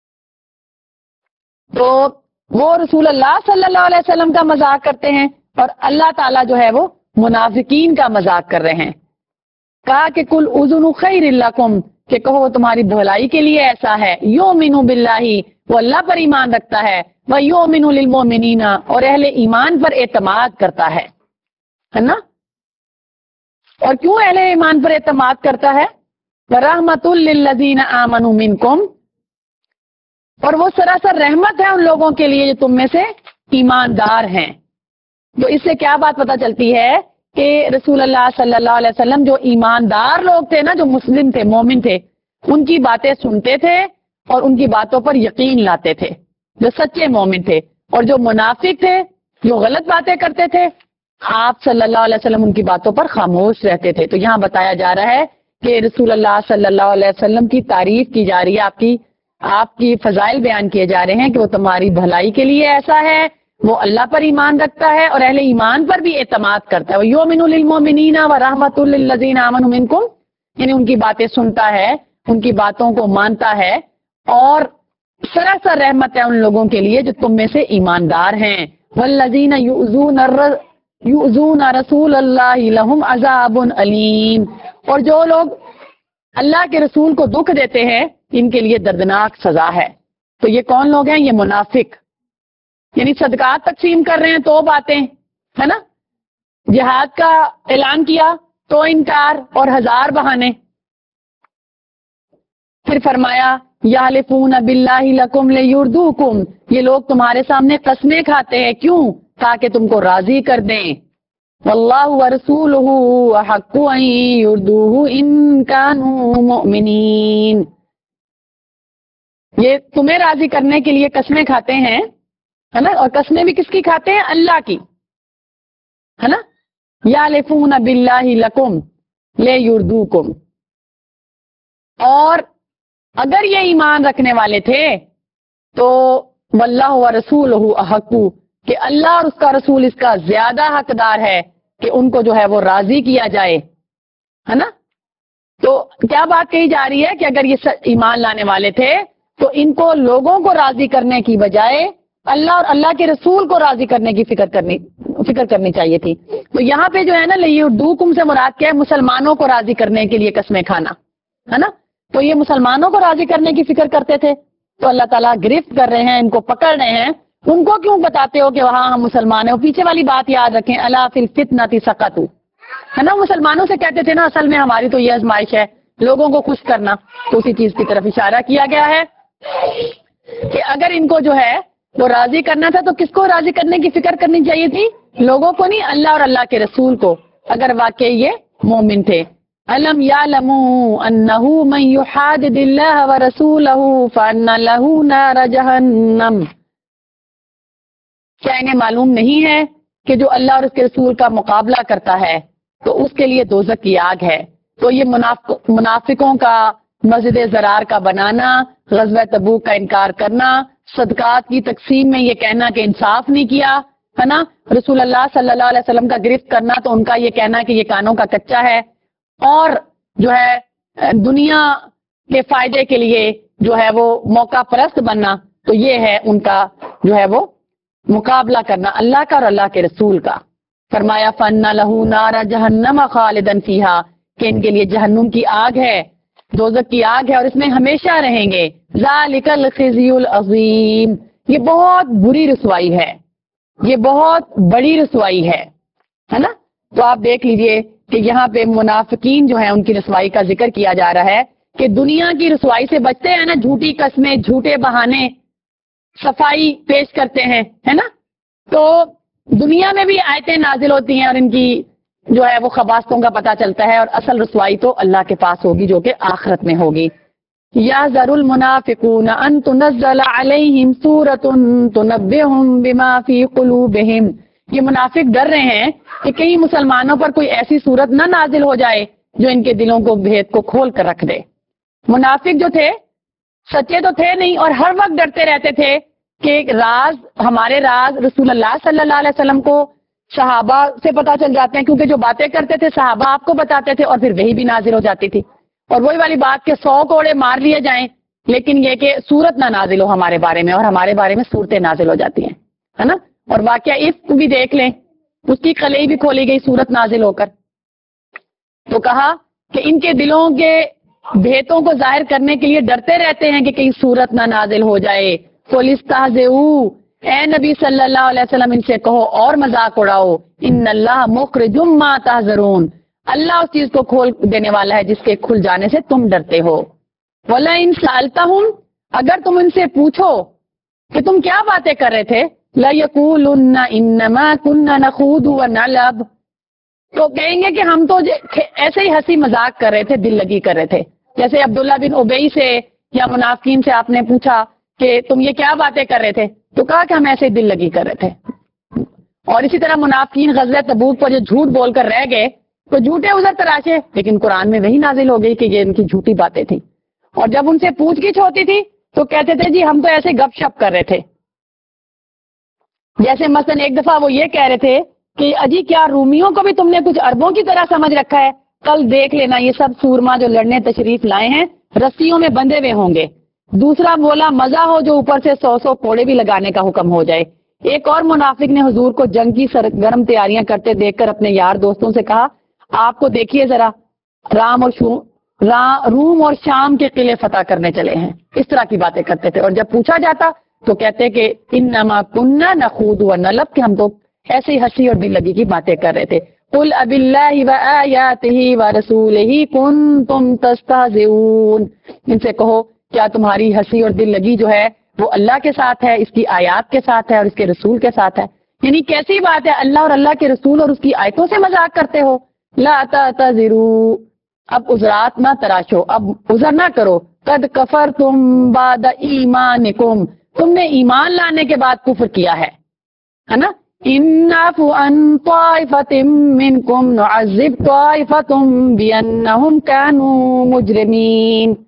تو وہ رسول اللہ صلی اللہ علیہ وسلم کا مذاق کرتے ہیں اور اللہ تعالیٰ جو ہے وہ منافقین کا مذاق کر رہے ہیں۔ کہا کہ قُلْ اُذُنُ خَيْرٍ لَكُمْ، کہ کہو وہ تمہاری بھلائی کے لیے ایسا ہے۔ یُؤْمِنُ بِاللَّهِ، وہ اللہ پر ایمان رکھتا ہے، وَيُؤْمِنُ لِلْمُؤْمِنِينَ، اور اہل ایمان پر اعتماد کرتا ہے، ہے نا۔ اور کیوں اہل ایمان پر اعتماد کرتا ہے؟ وَرَحْمَةٌ لِّلَّذِينَ آمَنُوا مِنْكُمْ، اور وہ سراسر رحمت ہے ان لوگوں کے لیے جو تم میں سے ایماندار ہیں۔ تو اس سے کیا بات پتہ چلتی ہے کہ رسول اللہ صلی اللہ علیہ وسلم جو ایماندار لوگ تھے نا، جو مسلم تھے، مومن تھے، ان کی باتیں سنتے تھے اور ان کی باتوں پر یقین لاتے تھے، جو سچے مومن تھے۔ اور جو منافق تھے، جو غلط باتیں کرتے تھے، آپ صلی اللہ علیہ وسلم ان کی باتوں پر خاموش رہتے تھے۔ تو یہاں بتایا جا رہا ہے کہ رسول اللہ صلی اللہ علیہ وسلم کی تعریف کی جا رہی ہے، آپ کی آپ کی فضائل بیان کیے جا رہے ہیں کہ وہ تمہاری بھلائی کے لیے ایسا ہے وہ اللہ پر ایمان رکھتا ہے اور اہل ایمان پر بھی اعتماد کرتا ہے. وَيُؤْمِنُ لِلْمُؤْمِنِينَ وَرَحْمَةٌ لِلَّذِينَ آمَنُوا مِنْكُمْ, یعنی ان کی باتیں سنتا ہے, ان کی باتوں کو مانتا ہے, اور سراسر رحمت ہے ان لوگوں کے لیے جو تم میں سے ایماندار ہیں. وَالَّذِينَ يُؤْذُونَ الرَّ- يُؤْذُونَ رَسُولَ اللَّهِ لَهُمْ عَذَابٌ أَلِيمٌ, اور جو لوگ اللہ کے رسول کو دکھ دیتے ہیں ان کے لیے دردناک سزا ہے. تو یہ کون لوگ ہیں؟ یہ منافق, یعنی صدقات تقسیم کر رہے ہیں تو باتیں ہے نا, جہاد کا اعلان کیا تو انکار اور ہزار بہانے. پھر فرمایا یحلفون باللہ لکم لیردوکم, یہ لوگ تمہارے سامنے قسمیں کھاتے ہیں, کیوں؟ تاکہ تم کو راضی کر دیں. واللہ ورسولہ احق ان یردوہ ان کانوا مؤمنین, یہ تمہیں راضی کرنے کے لیے قسمیں کھاتے ہیں ہے نا, اور قسمیں بھی کس کی کھاتے ہیں؟ اللہ کی ہے نا. یحلفون باللہ لکم لیردوکم, اور اگر یہ ایمان رکھنے والے تھے تو واللہ ورسولہ احق, کہ اللہ اور اس کا رسول اس کا زیادہ حقدار ہے کہ ان کو جو ہے وہ راضی کیا جائے ہے نا. تو کیا بات کہی جا رہی ہے کہ اگر یہ ایمان لانے والے تھے تو ان کو لوگوں کو راضی کرنے کی بجائے اللہ اور اللہ کے رسول کو راضی کرنے کی فکر کرنی فکر کرنی چاہیے تھی. تو یہاں پہ جو ہے نا لیردوکم سے مراد کیا ہے؟ مسلمانوں کو راضی کرنے کے لیے قسمیں کھانا ہے نا. تو یہ مسلمانوں کو راضی کرنے کی فکر کرتے تھے, تو اللہ تعالیٰ گرفت کر رہے ہیں, ان کو پکڑ رہے ہیں. ان کو کیوں بتاتے ہو کہ وہاں ہم مسلمان ہیں؟ پیچھے والی بات یاد رکھیں, الا فی الفتنۃ سقطوا, ہے نا. مسلمانوں سے کہتے تھے نا اصل میں ہماری تو یہ آزمائش ہے لوگوں کو خوش کرنا, تو اسی چیز کی طرف اشارہ کیا گیا ہے کہ اگر ان کو جو ہے وہ راضی کرنا تھا تو کس کو راضی کرنے کی فکر کرنی چاہیے تھی؟ لوگوں کو نہیں, اللہ اور اللہ کے رسول کو, اگر واقعی یہ مومن تھے. الم یعلموا انہ من یحادد اللہ ورسولہ فان لہ نار جہنم, کیا انہیں معلوم نہیں ہے کہ جو اللہ اور اس کے رسول کا مقابلہ کرتا ہے تو اس کے لیے دوزخ کی آگ ہے. تو یہ منافق منافقوں کا مسجد زرار کا بنانا, غزوہ تبوک کا انکار کرنا, صدقات کی تقسیم میں یہ کہنا کہ انصاف نہیں کیا ہے نا, رسول اللہ صلی اللہ علیہ وسلم کا گرفت کرنا تو ان کا یہ کہنا کہ یہ کانوں کا کچا ہے, اور جو ہے دنیا کے فائدے کے لیے جو ہے وہ موقع پرست بننا, تو یہ ہے ان کا جو ہے وہ مقابلہ کرنا اللہ کا اور اللہ کے رسول کا. فرمایا فَأَنَّ لَهُ نَارَ جَهَنَّمَ خَالِدًا فِيهَا, کہ ان کے لیے جہنم کی آگ ہے, دوزخ کی آگ ہے, اور اس میں ہمیشہ رہیں گے. ذَلِكَ الْخِزْيُ الْعَظِيمُ, یہ بہت بری رسوائی ہے, یہ بہت بڑی رسوائی ہے ہے نا. تو آپ دیکھ لیجئے کہ یہاں پہ منافقین جو ہیں ان کی رسوائی کا ذکر کیا جا رہا ہے کہ دنیا کی رسوائی سے بچتے ہیں نا, جھوٹی قسمیں, جھوٹے بہانے, صفائی پیش کرتے ہیں ہے نا. تو دنیا میں بھی آیتیں نازل ہوتی ہیں اور ان کی جو ہے وہ خباثتوں کا پتہ چلتا ہے, اور اصل رسوائی تو اللہ کے پاس ہوگی جو کہ آخرت میں ہوگی. یحذر المنافقون ان تنزل علیہم سورۃ تنبئہم بما فی قلوبہم, یہ منافق ڈر رہے ہیں کہ کہیں مسلمانوں پر کوئی ایسی صورت نہ نازل ہو جائے جو ان کے دلوں کو بھید کو کھول کر رکھ دے. منافق جو تھے سچے تو تھے نہیں, اور ہر وقت ڈرتے رہتے تھے کہ راز ہمارے راز رسول اللہ صلی اللہ علیہ وسلم کو صحابہ سے پتہ چل جاتے ہیں, کیونکہ جو باتیں کرتے تھے صحابہ آپ کو بتاتے تھے, اور پھر وہی بھی نازل ہو جاتی تھی. اور وہی والی بات کہ سو کوڑے مار لیے جائیں لیکن یہ کہ صورت نہ نازل ہو ہمارے بارے میں, اور ہمارے بارے میں صورتیں نازل ہو جاتی ہیں ہے نا. اور واقعہ عفق بھی دیکھ لیں, اس کی کلئی بھی کھولی گئی صورت نازل ہو کر. تو کہا کہ ان کے دلوں کے بھیتوں کو ظاہر کرنے کے لیے ڈرتے رہتے ہیں کہ کہیں صورت نہ نازل ہو جائے. قُلِ اسْتَہْزِئُوا, اے نبی صلی اللہ علیہ وسلم ان سے کہو اور مذاق اڑاؤ. ان اللہ مخرج ما تحذرون, اللہ اس چیز کو کھول دینے والا ہے جس کے کھل جانے سے تم ڈرتے ہو. وَلَئِن سَأَلْتَهُمْ, اگر تم ان سے پوچھو کہ تم کیا باتیں کر رہے تھے, لَيَقُولُنَّ إِنَّمَا كُنَّا نَخُوضُ وَنَلْعَبُ, تو کہیں گے کہ ہم تو ایسے ہی ہنسی مذاق کر رہے تھے, دل لگی کر رہے تھے. جیسے عبداللہ بن ابی سے یا منافقین سے آپ نے پوچھا کہ تم یہ کیا باتیں کر رہے تھے, تو کہا کہ ہم ایسے ہی دل لگی کر رہے تھے. اور اسی طرح منافقین غزوہ تبوک پر جو جھوٹ بول کر رہ گئے تو جھوٹے ادھر تراشے, لیکن قرآن میں وہی نازل ہو گئی کہ یہ ان کی جھوٹی باتیں تھیں. اور جب ان سے پوچھ گچھ ہوتی تھی تو کہتے تھے جی ہم تو ایسے گپ شپ کر رہے تھے. جیسے مثلا ایک دفعہ وہ یہ کہہ رہے تھے کہ اجی کیا رومیوں کو بھی تم نے کچھ عربوں کی طرح سمجھ رکھا ہے؟ کل دیکھ لینا یہ سب سورما جو لڑنے تشریف لائے ہیں رسیوں میں بندھے ہوئے ہوں گے. دوسرا بولا مزہ ہو جو اوپر سے سو سو کوڑے بھی لگانے کا حکم ہو جائے. ایک اور منافق نے حضور کو جنگ کی سرگرم تیاریاں کرتے دیکھ کر اپنے یار دوستوں سے کہا آپ کو دیکھیے ذرا رام اور شو را, روم اور شام کے قلعے فتح کرنے چلے ہیں. اس طرح کی باتیں کرتے تھے اور جب پوچھا جاتا تو کہتے کہ انما کننا نخوض ونلعب کہ ہم تو ایسے ہی ہنسی اور دل لگی کی باتیں کر رہے تھے. قل اب اللہ وآیاتہ ورسولہ کنتم تستہزئون ان سے کہو کیا تمہاری ہنسی اور دل لگی جو ہے وہ اللہ کے ساتھ ہے، اس کی آیات کے ساتھ ہے اور اس کے رسول کے ساتھ ہے؟ یعنی کیسی بات ہے اللہ اور اللہ کے رسول اور اس کی آیتوں سے مذاق کرتے ہو. لا تعتذروا اب عذرات نہ تراشو، اب عذر نہ کرو. قد کفرتم بعد ایمانکم تم نے ایمان لانے کے بعد کفر کیا ہے ہے نا. ان نعفو عن طائفۃ منکم نعذب طائفۃ بانہم کانوا مجرمین